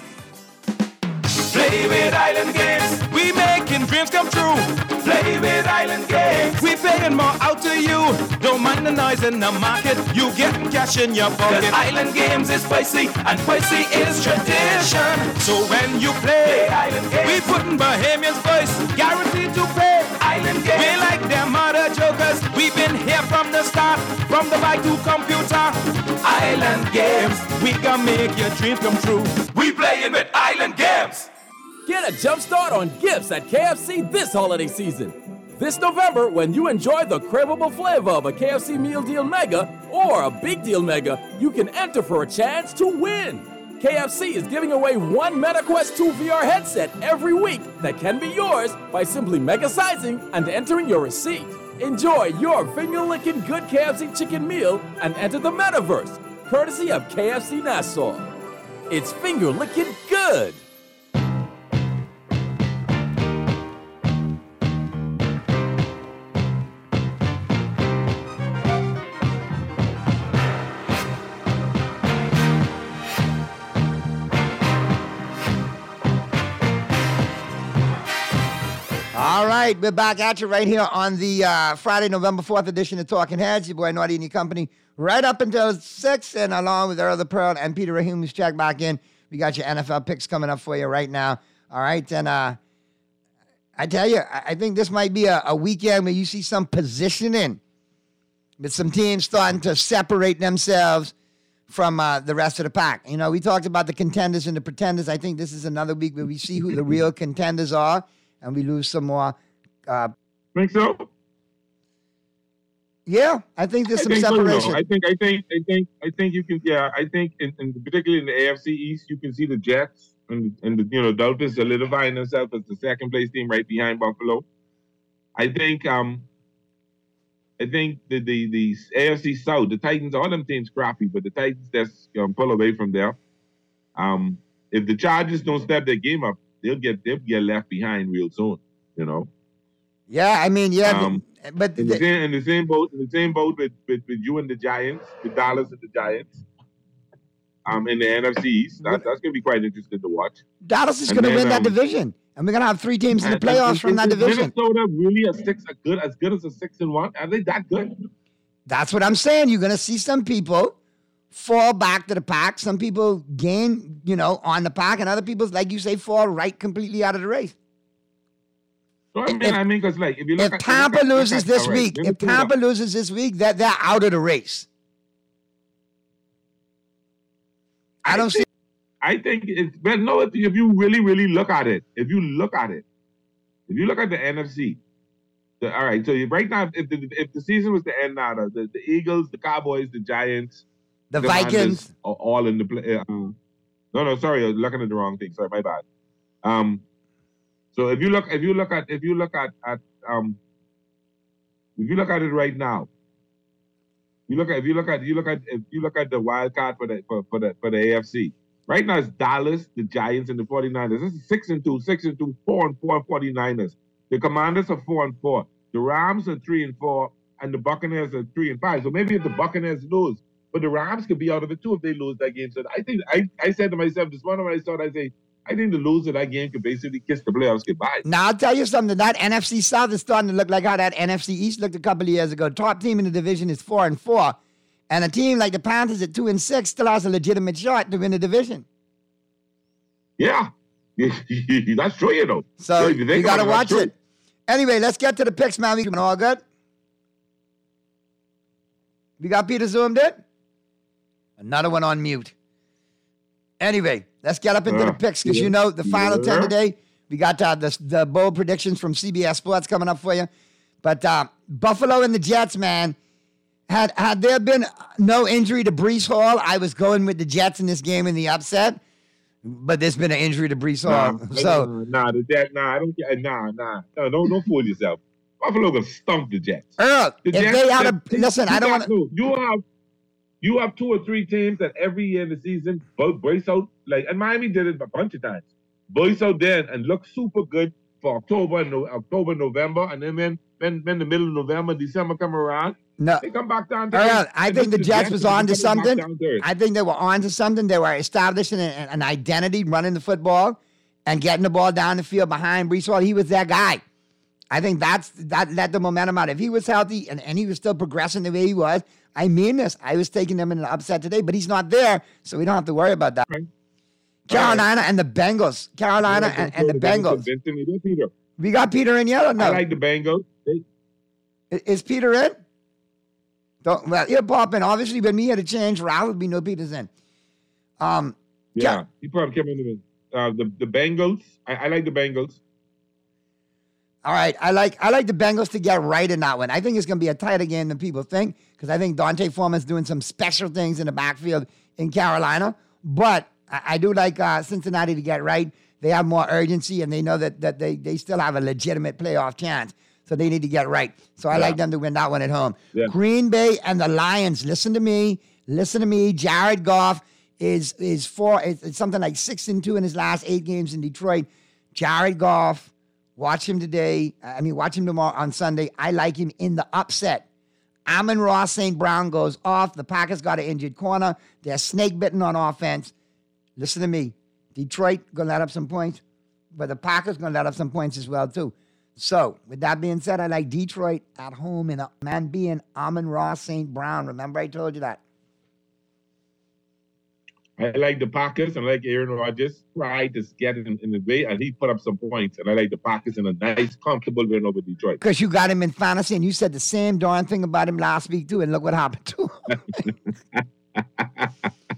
Play with Island Games. We making dreams come true. Play with Island Games. We paying more out to you. Don't mind the noise in the market. You get cash in your pocket. 'Cause Island Games is spicy and spicy is tradition. So when you play, play Island Games, we putting Bahamians first. Guaranteed to pay. Island Games. We like them other jokers. We've been here from the start. From the bike to computer. Island Games. We gonna make your dreams come true. We playing with Island Games. Get a jump start on gifts at K F C this holiday season. This November, when you enjoy the craveable flavor of a K F C Meal Deal Mega or a Big Deal Mega, you can enter for a chance to win. K F C is giving away one MetaQuest two V R headset every week that can be yours by simply mega sizing and entering your receipt. Enjoy your finger-licking good K F C chicken meal and enter the metaverse, courtesy of K F C Nassau. It's finger-licking good. All right, we're back at you right here on the uh, Friday, November fourth edition of Talking Heads. Your boy Naughty and your company right up until six, and along with Earl LaPearl and Peter Rahim, who's checked back in. We got your N F L picks coming up for you right now. All right, and uh, I tell you, I I think this might be a, a weekend where you see some positioning with some teams starting to separate themselves from uh, the rest of the pack. You know, we talked about the contenders and the pretenders. I think this is another week where we see who the real contenders are, and we lose some more. Uh, Think so? Yeah, I think there's I some think so, separation. no. I think, I think, I think, I think you can. Yeah, I think, in, in particularly in the A F C East, you can see the Jets and and the you know Dolphins solidifying themselves as the second place team right behind Buffalo. I think, um, I think the the the A F C South, the Titans, all them teams crappy, but the Titans just um, pull away from there. Um, if the Chargers don't step their game up, they'll get they'll get left behind real soon. You know. Yeah, I mean, yeah, Um, but in the, same, in the same boat, in the same boat with, with, with you and the Giants, the Dallas and the Giants. Um, in the N F C East, that, that's gonna be quite interesting to watch. Dallas is And going to then, win that um, division, and we're going to have three teams in the and- playoffs and- from that is division. Minnesota really a six, a good as good as a six and one? Are they that good? That's what I'm saying. You're going to see some people fall back to the pack. Some people gain, you know, on the pack, and other people, like you say, fall right completely out of the race. So I mean, I mean, because like if you look If at Tampa look at- look loses at- this all right, week, if Minnesota- Tampa loses this week, that they're out of the race. I don't see. I think it's well, no. If, if you really, really look at it, if you look at it, if you look at the N F C, the, all right. So you, right now, if the if the season was to end now, the, the Eagles, the Cowboys, the Giants, The Commanders Vikings. are all in the play. Uh, no, no, sorry, I was looking at the wrong thing. Sorry, my bad. Um, so if you look, if you look at, if you look at, at um, if you look at it right now, you look at, if you look at, you look at, if you look at the wild card for the for, for the for the A F C. Right now it's Dallas, the Giants, and the 49ers. This is six and two, six and two, four and four, 49ers. The Commanders are four and four. The Rams are three and four, and the Buccaneers are three and five. So maybe if the Buccaneers lose, but the Rams could be out of it too if they lose that game. So I think I, I said to myself this morning when I saw it, I say, I think the loser of that game could basically kiss the playoffs goodbye. Now, I'll tell you something. That N F C South is starting to look like how that N F C East looked a couple of years ago. Top team in the division is four and four, and a team like the Panthers at two and six still has a legitimate shot to win the division. Yeah, that's true, you know. So if you think you got to about watch that's true. it. Anyway, let's get to the picks, man. We all good? We got Peter zoomed in? Another one on mute. Anyway, let's get up into Uh, the picks because yeah. you know the final ten Yeah. today. We got uh, the, the bold predictions from C B S Sports coming up for you. But uh, Buffalo and the Jets, man, had had there been no injury to Brees Hall, I was going with the Jets in this game in the upset. But there's been an injury to Brees Hall. Nah, so nah, the Jets, nah, I don't get, nah, nah, no, don't, don't fool yourself. Buffalo gonna stomp the Jets. Earl, The if Jets- they had a the- listen, you I don't got- want to. no, You have, you have two or three teams that every year in the season both brace out like, and Miami did it a bunch of times. Brace out there and look super good for October, and no, October, November, and then when when when the middle of November, December come around, No. they come back down. to Earl, earth. I And think the this- Jets was on to are coming back something. down to earth. I think they were on to something. They were establishing an, an identity, running the football, and getting the ball down the field behind Brees Hall. He was that guy. I think that's that let the momentum out. If he was healthy and, and he was still progressing the way he was, I mean this. I was taking them in an upset today, but he's not there, so we don't have to worry about that. Carolina and the Bengals. Carolina Yeah, and, and the that's Bengals. convincing me. This either. We got Peter in yet or no? I like the Bengals. They, I- Is Peter in? Don't, well, he'll pop in. Obviously, when we had a change, Ralph would be no Peter's in. Um, yeah, he probably came in the uh, the the Bengals. I, I like the Bengals. All right, I like I like the Bengals to get right in that one. I think it's going to be a tighter game than people think because I think Dante Foreman's doing some special things in the backfield in Carolina. But I, I do like uh, Cincinnati to get right. They have more urgency and they know that that they they still have a legitimate playoff chance. So they need to get right. So I Yeah. like them to win that one at home. Yeah. Green Bay and the Lions. Listen to me. Listen to me. Jared Goff is is four. It's, it's something like six and two in his last eight games in Detroit. Jared Goff. Watch him today. I mean, watch him tomorrow on Sunday. I like him in the upset. Amon-Ra Saint Brown goes off. The Packers got an injured corner. They're snake bitten on offense. Listen to me. Detroit gonna let up some points, but the Packers gonna let up some points as well too. So, with that being said, I like Detroit at home and a man being Amon-Ra Saint Brown. Remember, I told you that. I like the Packers and I like Aaron Rodgers. Tried to get in, in the way and he put up some points. And I like the Packers in a nice, comfortable win over Detroit. Because you got him in fantasy and you said the same darn thing about him last week too, and look what happened to him.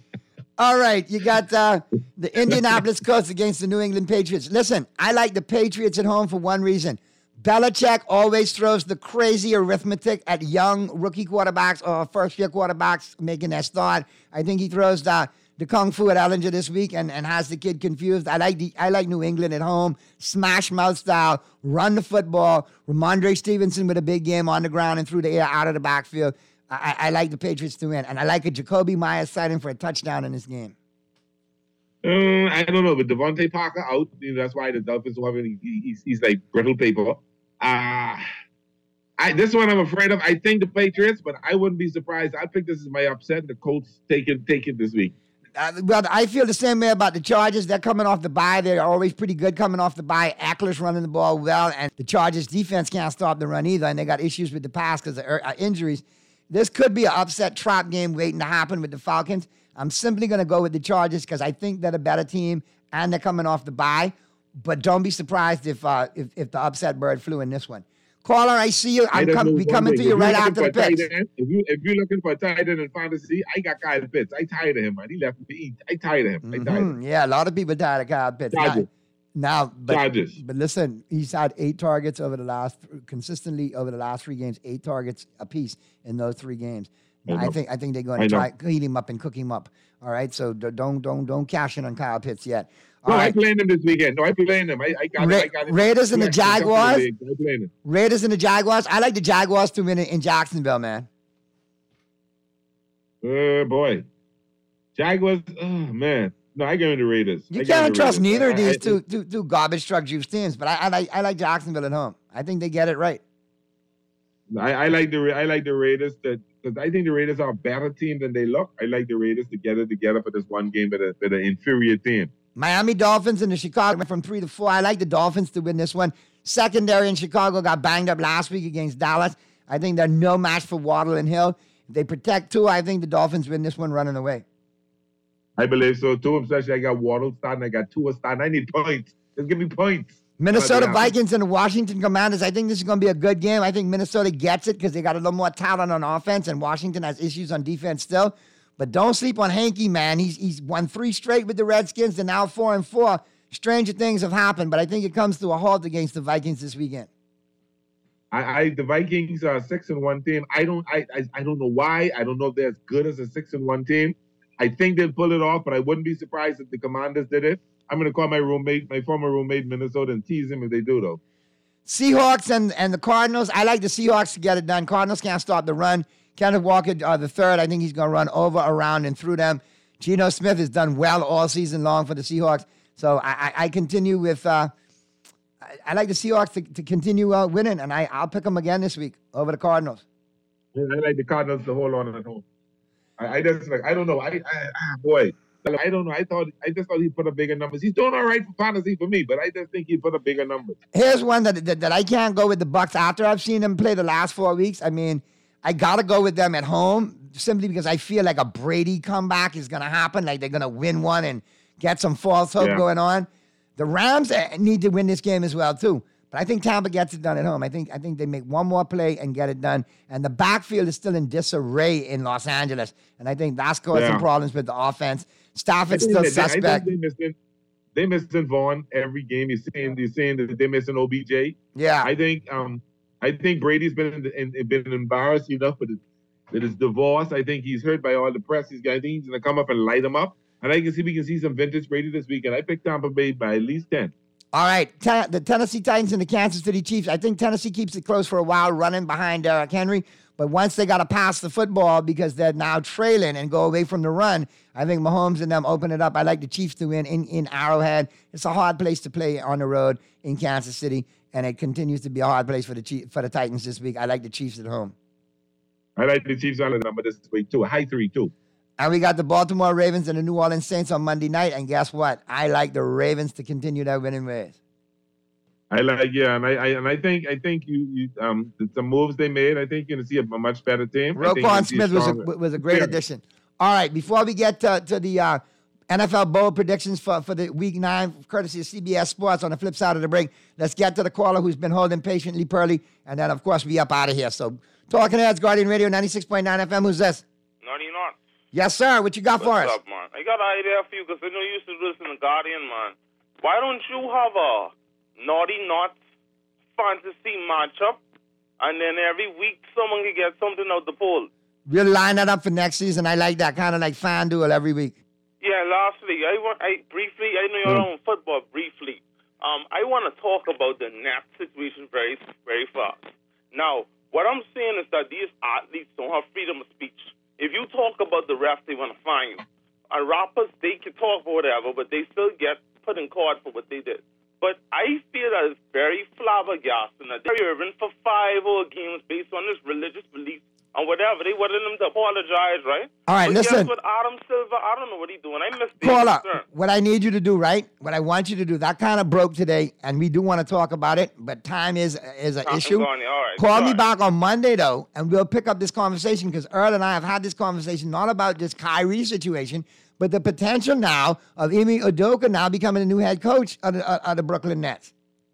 All right, you got uh, the Indianapolis Colts against the New England Patriots. Listen, I like the Patriots at home for one reason. Belichick always throws the crazy arithmetic at young rookie quarterbacks or first-year quarterbacks making their start. I think he throws the, the kung fu at Ellinger this week and, and has the kid confused. I like the I like New England at home, smash mouth style, run the football. Ramondre Stevenson with a big game on the ground and through the air out of the backfield. I, I like the Patriots to win, and I like a Jacoby Myers sighting for a touchdown in this game. Uh, I don't know, but Devontae Parker out. You know, that's why the Dolphins are having. He's, he's like brittle paper. Uh, I this one I'm afraid of. I think the Patriots, but I wouldn't be surprised. I think this is my upset. The Colts take it, take it this week. Uh, well, I feel the same way about the Chargers. They're coming off the bye. They're always pretty good coming off the bye. Eckler's running the ball well, and the Chargers defense can't stop the run either, and they got issues with the pass because of uh, injuries. This could be an upset trap game waiting to happen with the Falcons. I'm simply going to go with the Chargers because I think they're a better team and they're coming off the bye. But don't be surprised if uh, if, if the upset bird flew in this one. Caller, I see you. I'm com- be coming to you right after the picks. If, you, if you're looking for a tight end in fantasy, I got Kyle Pitts. I tired of him, man. He left me to eat. I tired of him. I tired Mm-hmm. of him. Yeah, a lot of people tired of Kyle Pitts. Chargers. Now, now but, Chargers. but listen, he's had eight targets over the last, consistently over the last three games, eight targets apiece in those three games. I, I think I think they're going I to know. try heat him up and cook him up. All right, so d- don't don't don't cash in on Kyle Pitts yet. All No, I right. playing him this weekend. No, I playing him. I, I got Ra- him. I got him. Raiders and the Two extra Jaguars? leagues. I playing him. Raiders and the Jaguars. I like the Jaguars to win in, in Jacksonville, man. Oh boy, Jaguars. Oh man, no, I go in the Raiders. You I go in can't the trust Raiders. neither of I- these I- two, two, two garbage truck juice teams, but I, I like I like Jacksonville at home. I think they get it right. I, I like the I like the Raiders that because I think the Raiders are a better team than they look. I like the Raiders to get it together for this one game with a with an inferior team. Miami Dolphins and the Chicago went from three to four. I like the Dolphins to win this one. Secondary in Chicago got banged up last week against Dallas. I think they're no match for Waddle and Hill. If they protect two, I think the Dolphins win this one running away. I believe so too. Especially I got Waddle starting. I got Tua starting. I need points. Just give me points. Minnesota That'd be awesome. Vikings and the Washington Commanders. I think this is going to be a good game. I think Minnesota gets it because they got a little more talent on offense, and Washington has issues on defense still. But don't sleep on Hanky, man. He's he's won three straight with the Redskins, and now four and four. Stranger things have happened, but I think it comes to a halt against the Vikings this weekend. I, I the Vikings are a six and one team. I don't I, I I don't know why. I don't know if they're as good as a six and one team. I think they'll pull it off, but I wouldn't be surprised if the Commanders did it. I'm gonna call my roommate, my former roommate in Minnesota, and tease him if they do though. Seahawks and, and the Cardinals. I like the Seahawks to get it done. Cardinals can't stop the run. Kenneth Walker, uh, the third, I think he's going to run over, around, and through them. Geno Smith has done well all season long for the Seahawks. So I, I, I continue with, uh, I, I like the Seahawks to, to continue uh, winning, and I, I'll pick them again this week over the Cardinals. I like the Cardinals to hold on at home. I, I just like I don't know. I, I ah, boy, I don't know. I thought I just thought he put up bigger numbers. He's doing all right for fantasy for me, but I just think he put up bigger numbers. Here's one that, that that I can't go with the Bucks after I've seen them play the last four weeks. I mean, I gotta go with them at home simply because I feel like a Brady comeback is gonna happen. Like they're gonna win one and get some false hope Yeah. going on. The Rams uh, need to win this game as well too. But I think Tampa gets it done at home. I think I think they make one more play and get it done. And the backfield is still in disarray in Los Angeles, and I think that's causing Yeah. problems with the offense. I Stafford's think still that they- I think suspect. they missing, they missing Vaughn every game. You're saying you're saying that they're missing O B J. Yeah. I think um I think Brady's been in, in, been embarrassed enough with his, with his divorce. I think he's hurt by all the press. He's got, I think he's gonna come up and light him up. And I can see we can see some vintage Brady this weekend. I picked Tampa Bay by at least ten. All right, Ten- the Tennessee Titans and the Kansas City Chiefs. I think Tennessee keeps it close for a while, running behind Derrick Henry. But once they got to pass the football because they're now trailing and go away from the run, I think Mahomes and them open it up. I like the Chiefs to win in, in Arrowhead. It's a hard place to play on the road in Kansas City, and it continues to be a hard place for the Chief, for the Titans this week. I like the Chiefs at home. I like the Chiefs on the number this week too. A high three too. And we got the Baltimore Ravens and the New Orleans Saints on Monday night. And guess what? I like the Ravens to continue their winning ways. I like yeah, and I, I and I think I think you, you um the, the moves they made. I think you're gonna see a, a much better team. I think you're gonna Roquan see Smith was a, stronger- was a great Yeah. addition. All right, before we get to, to the uh, N F L Bowl predictions for, for the week nine, courtesy of C B S Sports on the flip side of the break, let's get to the caller who's been holding patiently pearly, and then, of course, we up out of here. So, Talking Heads, Guardian Radio, ninety-six point nine F M. Who's this? Naughty not. Yes, sir. What you got for What's us? up, man? I got an idea for you because I know you used to listen to Guardian, man. Why don't you have a Naughty Knots fantasy matchup, and then every week someone can get something out the poll? We'll line that up for next season. I like that, kind of like FanDuel every week. Yeah, lastly, I want, I briefly, I know you're on football briefly. Um, I want to talk about the Nats situation very, very fast. Now, what I'm saying is that these athletes don't have freedom of speech. If you talk about the refs, they want to fine you. And rappers, they can talk or whatever, but they still get put in court for what they did. But I feel that it's very flabbergasting that they're in for five whole games based on this religious belief and whatever. They wanted them to apologize, right? All right, but listen. Guess what, Adam Silver, I don't know what he's doing. I missed the Paula, concern. what I need you to do, right? What I want you to do, that kind of broke today, and we do want to talk about it, but time is is an Time issue. gone, yeah, all right, Call me sorry. back on Monday, though, and we'll pick up this conversation because Earl and I have had this conversation not about this Kyrie situation, but the potential now of Ime Udoka now becoming the new head coach of the, of the Brooklyn Nets.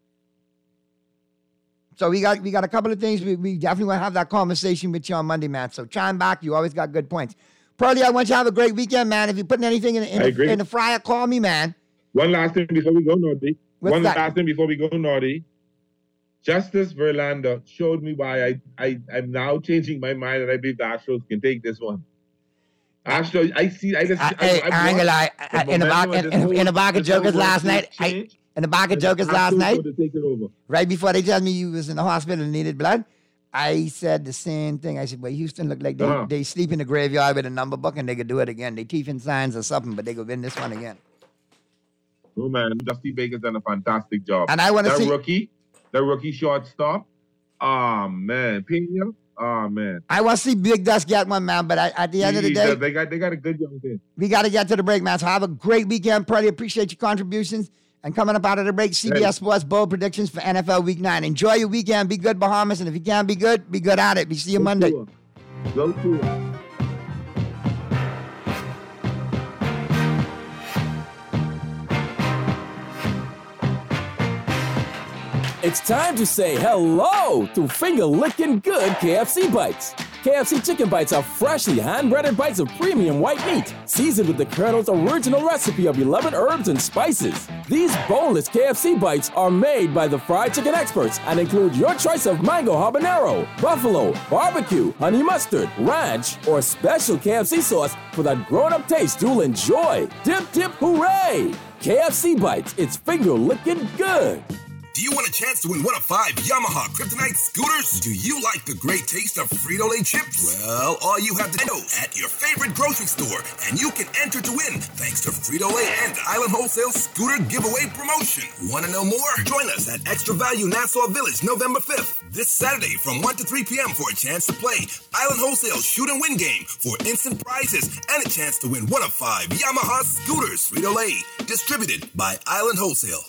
So we got we got a couple of things. We, we definitely want to have that conversation with you on Monday, man. So chime back. You always got good points. Pearlie, I want you to have a great weekend, man. If you're putting anything in, in, I the, agree. in the fryer, call me, man. One last thing before we go, Naughty. What's One that? last thing before we go, Naughty. Justice Verlander showed me why I, I, I'm now changing my mind and I believe the Astros can take this one. Astros, I see, I just... I, I, I ain't gonna lie. I- In the back, in, in, in the back of Jokers last night, I, in the back of Jokers last night, right before they told me you was in the hospital and needed blood, I said the same thing. I said, well, Houston look like they, Uh-huh. they sleep in the graveyard with a number book and they could do it again. They teeth and signs or something, but they could win this one again. Oh, man, Dusty Baker's done a fantastic job. And I wanna That see- rookie, the rookie shortstop, oh, man, Pena, oh, man. I want to see Big Dust get one, man, but I, at the end of the He day, does. They got, they got a good young team. we got to get to the break, man. So have a great weekend. Probably appreciate your contributions. And coming up out of the break, C B S Hey. Sports Bowl predictions for N F L Week nine. Enjoy your weekend. Be good, Bahamas. And if you can't be good, be good at it. We see you Monday. Go to it. It's time to say hello to finger licking good K F C bites. K F C chicken bites are freshly hand-breaded bites of premium white meat, seasoned with the Colonel's original recipe of eleven herbs and spices. These boneless K F C bites are made by the fried chicken experts and include your choice of mango habanero, buffalo, barbecue, honey mustard, ranch, or special K F C sauce for that grown-up taste you'll enjoy. Dip, dip, hooray! K F C bites, it's finger licking good. Do you want a chance to win one of five Yamaha Kryptonite scooters? Do you like the great taste of Frito-Lay chips? Well, all you have to know at your favorite grocery store, and you can enter to win thanks to Frito-Lay and Island Wholesale Scooter Giveaway Promotion. Want to know more? Join us at Extra Value Nassau Village November fifth, this Saturday from one to three p.m. for a chance to play Island Wholesale Shoot and Win game for instant prizes and a chance to win one of five Yamaha scooters. Frito-Lay, distributed by Island Wholesale.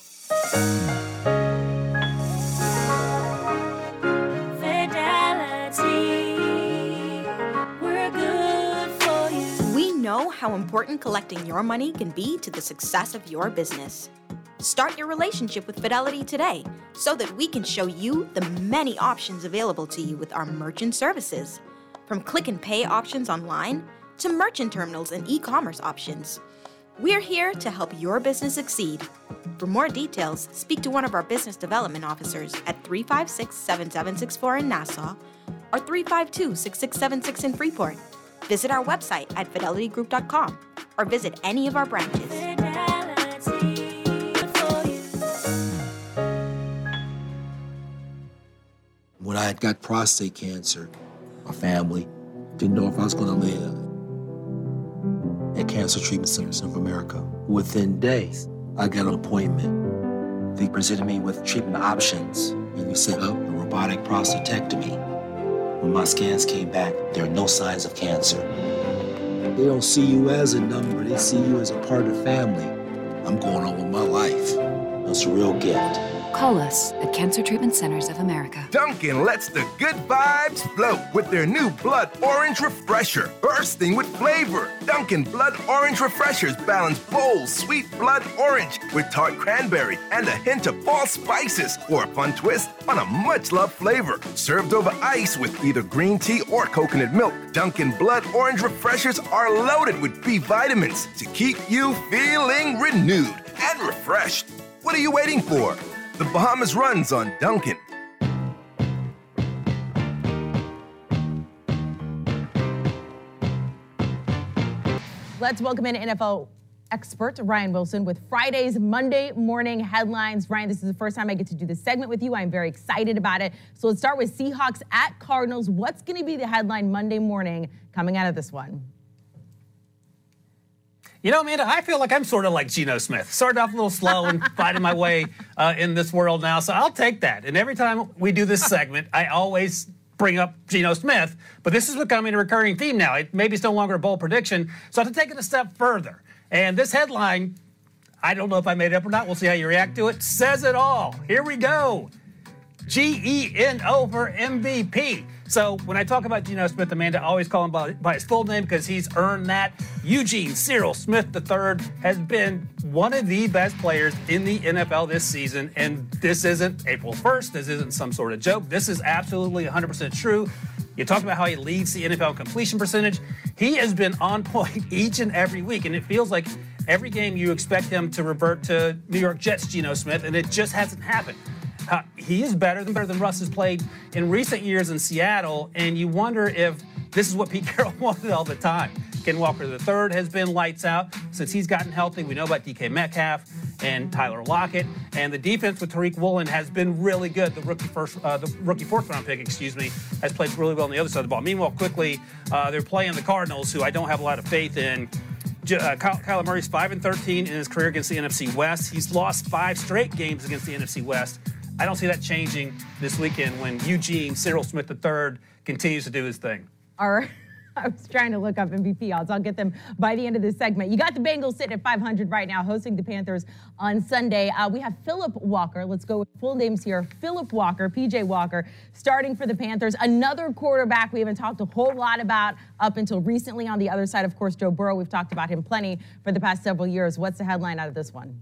We know how important collecting your money can be to the success of your business. Start your relationship with Fidelity today so that we can show you the many options available to you with our merchant services. From click and pay options online to merchant terminals and e-commerce options. We're here to help your business succeed. For more details, speak to one of our business development officers at three five six, seven seven six four in Nassau or three five two, six six seven six in Freeport. Visit our website at fidelity group dot com or visit any of our branches. When I got prostate cancer, my family didn't know if I was going to live. At Cancer Treatment Centers of America, within days, I got an appointment. They presented me with treatment options, and we set up a robotic prostatectomy. When my scans came back, there are no signs of cancer. They don't see you as a number, they see you as a part of the family. I'm going on with my life. It's a real gift. Call us at Cancer Treatment Centers of America. Dunkin' lets the good vibes flow with their new Blood Orange Refresher, bursting with flavor. Dunkin' Blood Orange Refreshers balance bold, sweet blood orange with tart cranberry and a hint of fall spices for a fun twist on a much-loved flavor. Served over ice with either green tea or coconut milk, Dunkin' Blood Orange Refreshers are loaded with B vitamins to keep you feeling renewed and refreshed. What are you waiting for? The Bahamas runs on Dunkin'. Let's welcome in N F L expert Ryan Wilson with Friday's Monday morning headlines. Ryan, this is the first time I get to do this segment with you. I'm very excited about it. So let's start with Seahawks at Cardinals. What's going to be the headline Monday morning coming out of this one? You know, Amanda, I feel like I'm sort of like Geno Smith. Started off a little slow and fighting my way uh, in this world now, so I'll take that. And every time we do this segment, I always bring up Geno Smith, but this is becoming a recurring theme now. It, maybe it's no longer a bold prediction, so I have to take it a step further. And this headline, I don't know if I made it up or not. We'll see how you react to it. Says it all. Here we go. G E N O for M V P. So when I talk about Geno Smith, Amanda, I always call him by, by his full name because he's earned that. Eugene Cyril Smith the third has been one of the best players in the N F L this season. And this isn't April first. This isn't some sort of joke. This is absolutely one hundred percent true. You talk about how he leads the N F L completion percentage. He has been on point each and every week, and it feels like every game you expect him to revert to New York Jets Geno Smith, and it just hasn't happened. Uh, he is better than better than Russ has played in recent years in Seattle, and you wonder if this is what Pete Carroll wanted all the time. Ken Walker the third has been lights out since he's gotten healthy. We know about D K Metcalf and Tyler Lockett, and the defense with Tariq Woolen has been really good. The rookie first, uh, the rookie fourth round pick, excuse me, has played really well on the other side of the ball. Meanwhile, quickly, uh, they're playing the Cardinals, who I don't have a lot of faith in. Uh, Ky- Kyler Murray's five and thirteen in his career against the N F C West. He's lost five straight games against the N F C West. I don't see that changing this weekend when Eugene Cyril Smith the third continues to do his thing. All right. I was trying to look up M V P odds. I'll get them by the end of this segment. You got the Bengals sitting at five hundred right now, hosting the Panthers on Sunday. Uh, we have Philip Walker. Let's go with full names here. Philip Walker, P J Walker, starting for the Panthers. Another quarterback we haven't talked a whole lot about up until recently. On the other side, of course, Joe Burrow. We've talked about him plenty for the past several years. What's the headline out of this one?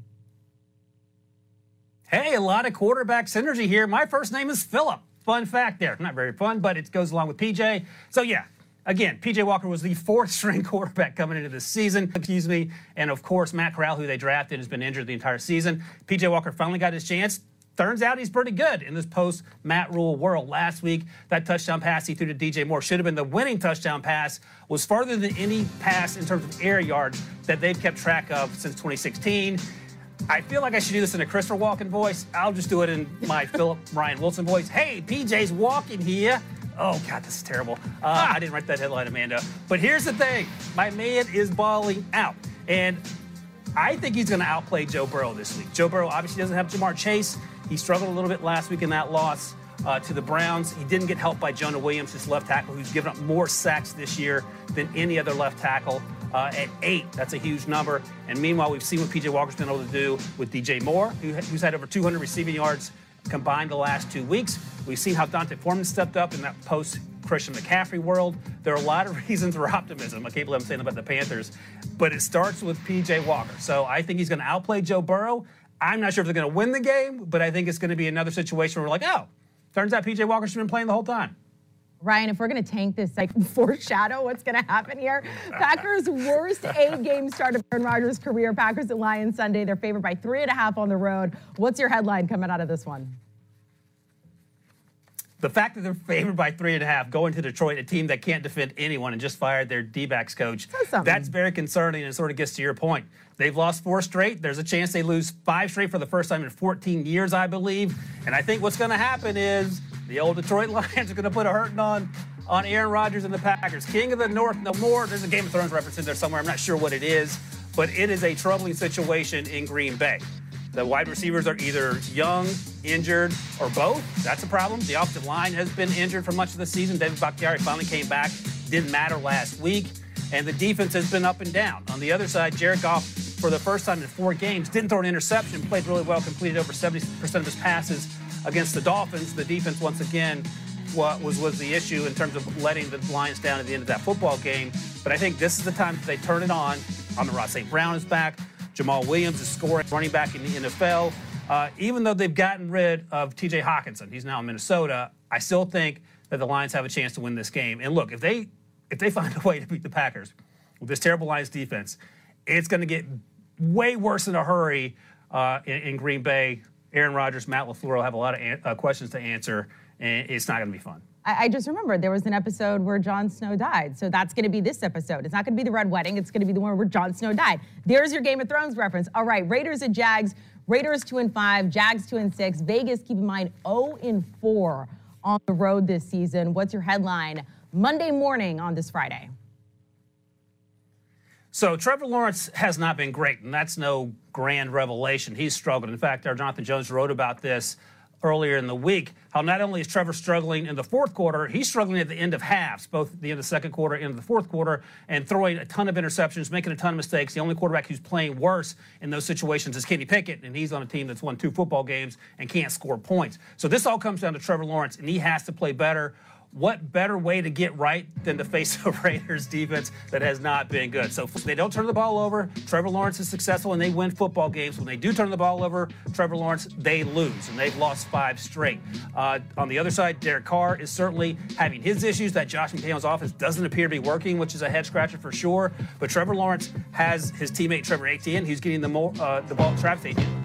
Hey, a lot of quarterback synergy here. My first name is Philip. Fun fact there. Not very fun, but it goes along with P J. So, yeah. Again, P J Walker was the fourth-string quarterback coming into this season, excuse me, and of course, Matt Corral, who they drafted, has been injured the entire season. P J Walker finally got his chance. Turns out he's pretty good in this post-Matt Rule world. Last week, that touchdown pass he threw to D J Moore should have been the winning touchdown pass, was farther than any pass in terms of air yards that they've kept track of since twenty sixteen. I feel like I should do this in a Christopher Walken voice. I'll just do it in my Philip Ryan Wilson voice. Hey, P J's walking here. Oh, God, this is terrible. Uh, ah. I didn't write that headline, Amanda. But here's the thing. My man is balling out. And I think he's going to outplay Joe Burrow this week. Joe Burrow obviously doesn't have Jamar Chase. He struggled a little bit last week in that loss uh, to the Browns. He didn't get helped by Jonah Williams, his left tackle, who's given up more sacks this year than any other left tackle. Uh, at eight, that's a huge number. And meanwhile, we've seen what P J Walker's been able to do with D J Moore, who, who's had over two hundred receiving yards combined the last two weeks. We've seen how Dante Foreman stepped up in that post-Christian McCaffrey world. There are a lot of reasons for optimism. I can't believe I'm saying about the Panthers. But it starts with P J Walker. So I think he's going to outplay Joe Burrow. I'm not sure if they're going to win the game, but I think it's going to be another situation where we're like, oh, turns out P J Walker's been playing the whole time. Ryan, if we're going to tank this, like, foreshadow what's going to happen here. Packers' worst eight-game start of Aaron Rodgers' career. Packers at Lions Sunday. They're favored by three and a half on the road. What's your headline coming out of this one? The fact that they're favored by three and a half going to Detroit, a team that can't defend anyone and just fired their D-backs coach, that's very concerning, and it sort of gets to your point. They've lost four straight. There's a chance they lose five straight for the first time in fourteen years, I believe. And I think what's going to happen is the old Detroit Lions are going to put a hurting on, on Aaron Rodgers and the Packers. King of the North, no more. There's a Game of Thrones reference in there somewhere. I'm not sure what it is, but it is a troubling situation in Green Bay. The wide receivers are either young, injured, or both. That's a problem. The offensive line has been injured for much of the season. David Bakhtiari finally came back. Didn't matter last week. And the defense has been up and down. On the other side, Jared Goff for the first time in four games, didn't throw an interception, played really well, completed over seventy percent of his passes against the Dolphins. The defense, once again, what was, was the issue in terms of letting the Lions down at the end of that football game. But I think this is the time that they turn it on. Amon-Ra Saint Brown is back. Jamal Williams is scoring running back in the N F L. Uh, even though they've gotten rid of T J Hawkinson, he's now in Minnesota, I still think that the Lions have a chance to win this game. And look, if they if they find a way to beat the Packers with this terrible Lions defense, it's going to get way worse in a hurry uh, in, in Green Bay. Aaron Rodgers, Matt LaFleur will have a lot of an- uh, questions to answer, and it's not going to be fun. I, I just remembered there was an episode where Jon Snow died. So that's going to be this episode. It's not going to be the Red Wedding. It's going to be the one where Jon Snow died. There's your Game of Thrones reference. All right, Raiders and Jags. Raiders two and five, Jags two and six. Vegas, keep in mind, oh and four on the road this season. What's your headline Monday morning on this Friday? So Trevor Lawrence has not been great, and that's no grand revelation. He's struggled. In fact, our Jonathan Jones wrote about this earlier in the week, how not only is Trevor struggling in the fourth quarter, he's struggling at the end of halves, both the end of the second quarter and the fourth quarter, and throwing a ton of interceptions, making a ton of mistakes. The only quarterback who's playing worse in those situations is Kenny Pickett, and he's on a team that's won two football games and can't score points. So this all comes down to Trevor Lawrence, and he has to play better. What better way to get right than to face a Raiders defense that has not been good? So if they don't turn the ball over, Trevor Lawrence is successful and they win football games. When they do turn the ball over, Trevor Lawrence, they lose, and they've lost five straight. Uh, on the other side, Derek Carr is certainly having his issues. That Josh McDaniels offense doesn't appear to be working, which is a head-scratcher for sure. But Trevor Lawrence has his teammate Trevor Etienne. He's getting the, more, uh, the ball. Travis Etienne.